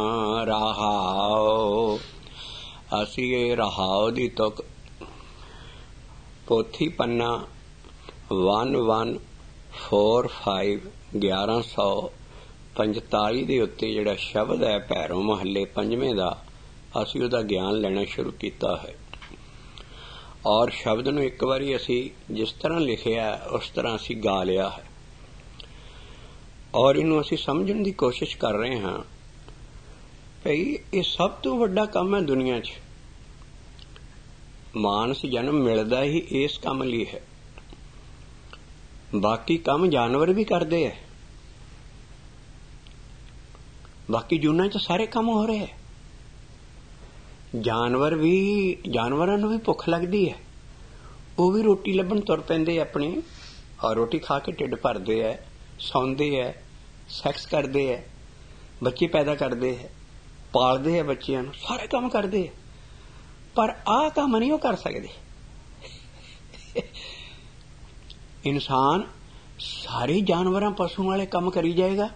ਰਹਾਉ। ਅਸੀਂ ਇਹ ਰਹਾਉ ਦੀ ਤੁਕ ਪੋਥੀ ਪੰਨਾ ਵਨ ਵਨ ਫੋਰ ਫਾਈਵ ਗਿਆਰਾਂ ਸੌ ਪੰਤਾਲੀ ਦੇ ਉੱਤੇ ਜਿਹੜਾ ਸ਼ਬਦ ਹੈ ਭੈਰੋਂ ਮਹੱਲੇ ਪੰਜਵੇਂ ਦਾ, ਅਸੀਂ ਉਹਦਾ ਗਿਆਨ ਲੈਣਾ ਸ਼ੁਰੂ ਕੀਤਾ ਹੈ। ਔਰ ਸ਼ਬਦ ਨੂੰ ਇੱਕ ਵਾਰੀ ਅਸੀਂ ਜਿਸ ਤਰ੍ਹਾਂ ਲਿਖਿਆ ਉਸ ਤਰ੍ਹਾਂ ਅਸੀਂ ਗਾ ਲਿਆ ਹੈ, ਔਰ ਇਹਨੂੰ ਅਸੀਂ ਸਮਝਣ ਦੀ ਕੋਸ਼ਿਸ਼ ਕਰ ਰਹੇ ਹਾਂ ਭਈ ਇਹ ਸਭ ਤੋਂ ਵੱਡਾ ਕੰਮ ਹੈ ਦੁਨੀਆ 'ਚ। ਮਾਨਸ ਜਨਮ ਮਿਲਦਾ ਹੀ ਇਸ ਕੰਮ ਲਈ ਹੈ। ਬਾਕੀ ਕੰਮ ਜਾਨਵਰ ਵੀ ਕਰਦੇ ਹੈ, ਬਾਕੀ ਜੂਨਾਂ 'ਚ ਸਾਰੇ ਕੰਮ ਹੋ ਰਹੇ ਹੈ। ਜਾਨਵਰ ਵੀ, ਜਾਨਵਰਾਂ ਨੂੰ ਵੀ ਭੁੱਖ ਲੱਗਦੀ ਹੈ, ਉਹ ਵੀ ਰੋਟੀ ਲੱਭਣ ਤੁਰ ਪੈਂਦੇ ਆਪਣੀ, ਔਰ ਰੋਟੀ ਖਾ ਕੇ ਢਿੱਡ ਭਰਦੇ ਹੈ, ਸੌਂਦੇ ਹੈ, ਸੈਕਸ ਕਰਦੇ ਹੈ, ਬੱਚੇ ਪੈਦਾ ਕਰਦੇ ਹੈ, ਪਾਲਦੇ ਹੈ ਬੱਚਿਆਂ ਨੂੰ, ਸਾਰੇ ਕੰਮ ਕਰਦੇ ਹੈ। ਪਰ ਆਹ ਕੰਮ ਨਹੀਂ ਉਹ ਕਰ ਸਕਦੇ। ਇਨਸਾਨ ਸਾਰੇ ਜਾਨਵਰਾਂ ਪਸ਼ੂਆਂ ਵਾਲੇ ਕੰਮ ਕਰੀ ਜਾਏਗਾ,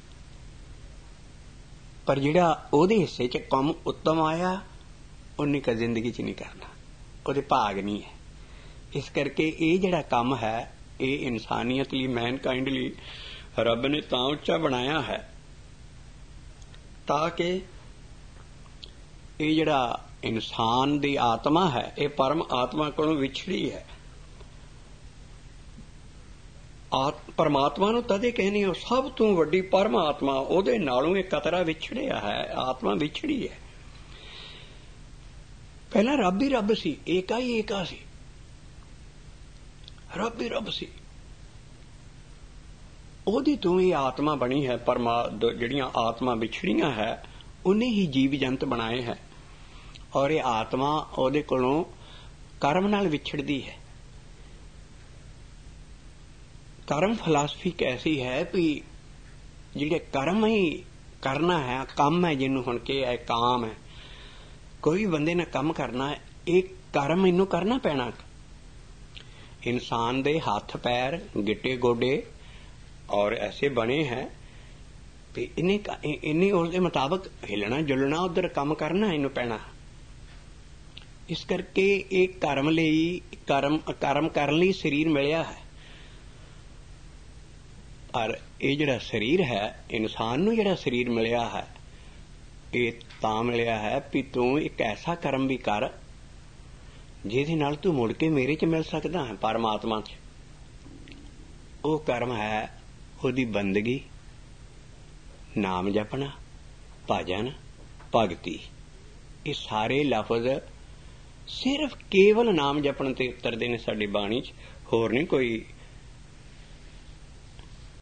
ਪਰ ਜਿਹੜਾ ਉਹਦੇ ਹਿੱਸੇ 'ਚ ਕੰਮ ਉੱਤਮ ਆਇਆ ਉਹਨੇ ਕਦੇ ਜ਼ਿੰਦਗੀ 'ਚ ਨਹੀਂ ਕਰਨਾ, ਉਹਦੇ ਭਾਗ ਨਹੀਂ ਹੈ। ਇਸ ਕਰਕੇ ਇਹ ਜਿਹੜਾ ਕੰਮ ਹੈ ਇਹ ਇਨਸਾਨੀਅਤ ਲਈ, ਮੈਨਕਾਇੰਡ ਲਈ ਰੱਬ ਨੇ ਤਾਂ ਉੱਚਾ ਬਣਾਇਆ ਹੈ ਤਾਂ ਕਿ ਇਹ ਜਿਹੜਾ ਇਨਸਾਨ ਦੀ ਆਤਮਾ ਹੈ ਇਹ ਪਰਮ ਆਤਮਾ ਕੋਲੋਂ ਵਿਛੜੀ ਹੈ। ਪਰਮਾਤਮਾ ਨੂੰ ਤਦੇ ਕਹਿੰਦੇ ਹੋ ਸਭ ਤੋਂ ਵੱਡੀ ਪਰਮਾਤਮਾ, ਉਹਦੇ ਨਾਲੋਂ ਇਹ ਕਤਰਾ ਵਿਛੜਿਆ ਹੈ, ਆਤਮਾ ਵਿਛੜੀ ਹੈ। ਪਹਿਲਾਂ ਰੱਬ ਹੀ ਰੱਬ ਸੀ, ਏਕਾ ਹੀ ਏਕਾ ਸੀ, ਰੱਬ ਹੀ ਰੱਬ ਸੀ। ਉਹਦੀ ਤੋਂ ਇਹ ਆਤਮਾ ਬਣੀ ਹੈ। ਪਰਮਾ ਜਿਹੜੀਆਂ ਆਤਮਾ ਵਿਛੜੀਆਂ ਹੈ ਉਹਨੇ ਹੀ ਜੀਵ ਜੰਤ ਬਣਾਏ ਹੈ, ਔਰ ਇਹ ਆਤਮਾ ਉਹਦੇ ਕੋਲੋਂ ਕਰਮ ਨਾਲ ਵਿਛੜਦੀ ਹੈ। ਕਰਮ ਫਿਲਾਸਫੀ ਕੈਸੀ ਹੈ ਵੀ ਜਿਹੜੇ ਕਰਮ ਹੀ ਕਰਨਾ ਹੈ, ਕੰਮ ਹੈ ਜਿਹਨੂੰ ਹੁਣ ਕਿ ਹੈ ਕਾਮ ਹੈ, ਕੋਈ ਬੰਦੇ ਨੇ ਕੰਮ ਕਰਨਾ ਹੈ, ਇਹ ਕਰਮ ਇਹਨੂੰ ਕਰਨਾ ਪੈਣਾ। ਇਨਸਾਨ ਦੇ ਹੱਥ ਪੈਰ ਗਿੱਟੇ ਗੋਡੇ ਔਰ ਐਸੇ ਬਣੇ ਹੈ ਵੀ ਇਹਨੇ ਇਹਨੇ ਉਸਦੇ ਮੁਤਾਬਕ ਹਿਲਣਾ ਜੁਲਣਾ, ਉਧਰ ਕੰਮ ਕਰਨਾ ਇਹਨੂੰ ਪੈਣਾ। ਇਸ ਕਰਕੇ ਇਹ ਕਰਮ ਲਈ ਕਰਮ ਕਰਮ ਕਰਨ ਲਈ ਸਰੀਰ ਮਿਲਿਆ ਹੈ। ਪਰ ਇਹ ਜਿਹੜਾ ਸਰੀਰ ਹੈ, ਇਨਸਾਨ ਨੂੰ ਜਿਹੜਾ ਸਰੀਰ ਮਿਲਿਆ ਹੈ ਇਹ ਤਾਂ ਮਿਲਿਆ ਹੈ ਵੀ ਤੂੰ ਇੱਕ ਐਸਾ ਕਰਮ ਵੀ ਕਰ ਜਿਹਦੇ ਨਾਲ ਤੂੰ ਮੁੜ ਕੇ ਮੇਰੇ 'ਚ ਮਿਲ ਸਕਦਾ ਹੈ, ਪਰਮਾਤਮਾ 'ਚ। ਉਹ ਕਰਮ ਹੈ ਉਹਦੀ ਬੰਦਗੀ, ਨਾਮ ਜਪਣਾ, ਭਜਨ, ਭਗਤੀ। ਇਹ ਸਾਰੇ ਲਫ਼ਜ਼ ਸਿਰਫ ਕੇਵਲ ਨਾਮ ਜਪਣ ਤੇ ਉਤਰਦੇ ਨੇ ਸਾਡੀ ਬਾਣੀ 'ਚ, ਹੋਰ ਨਹੀਂ ਕੋਈ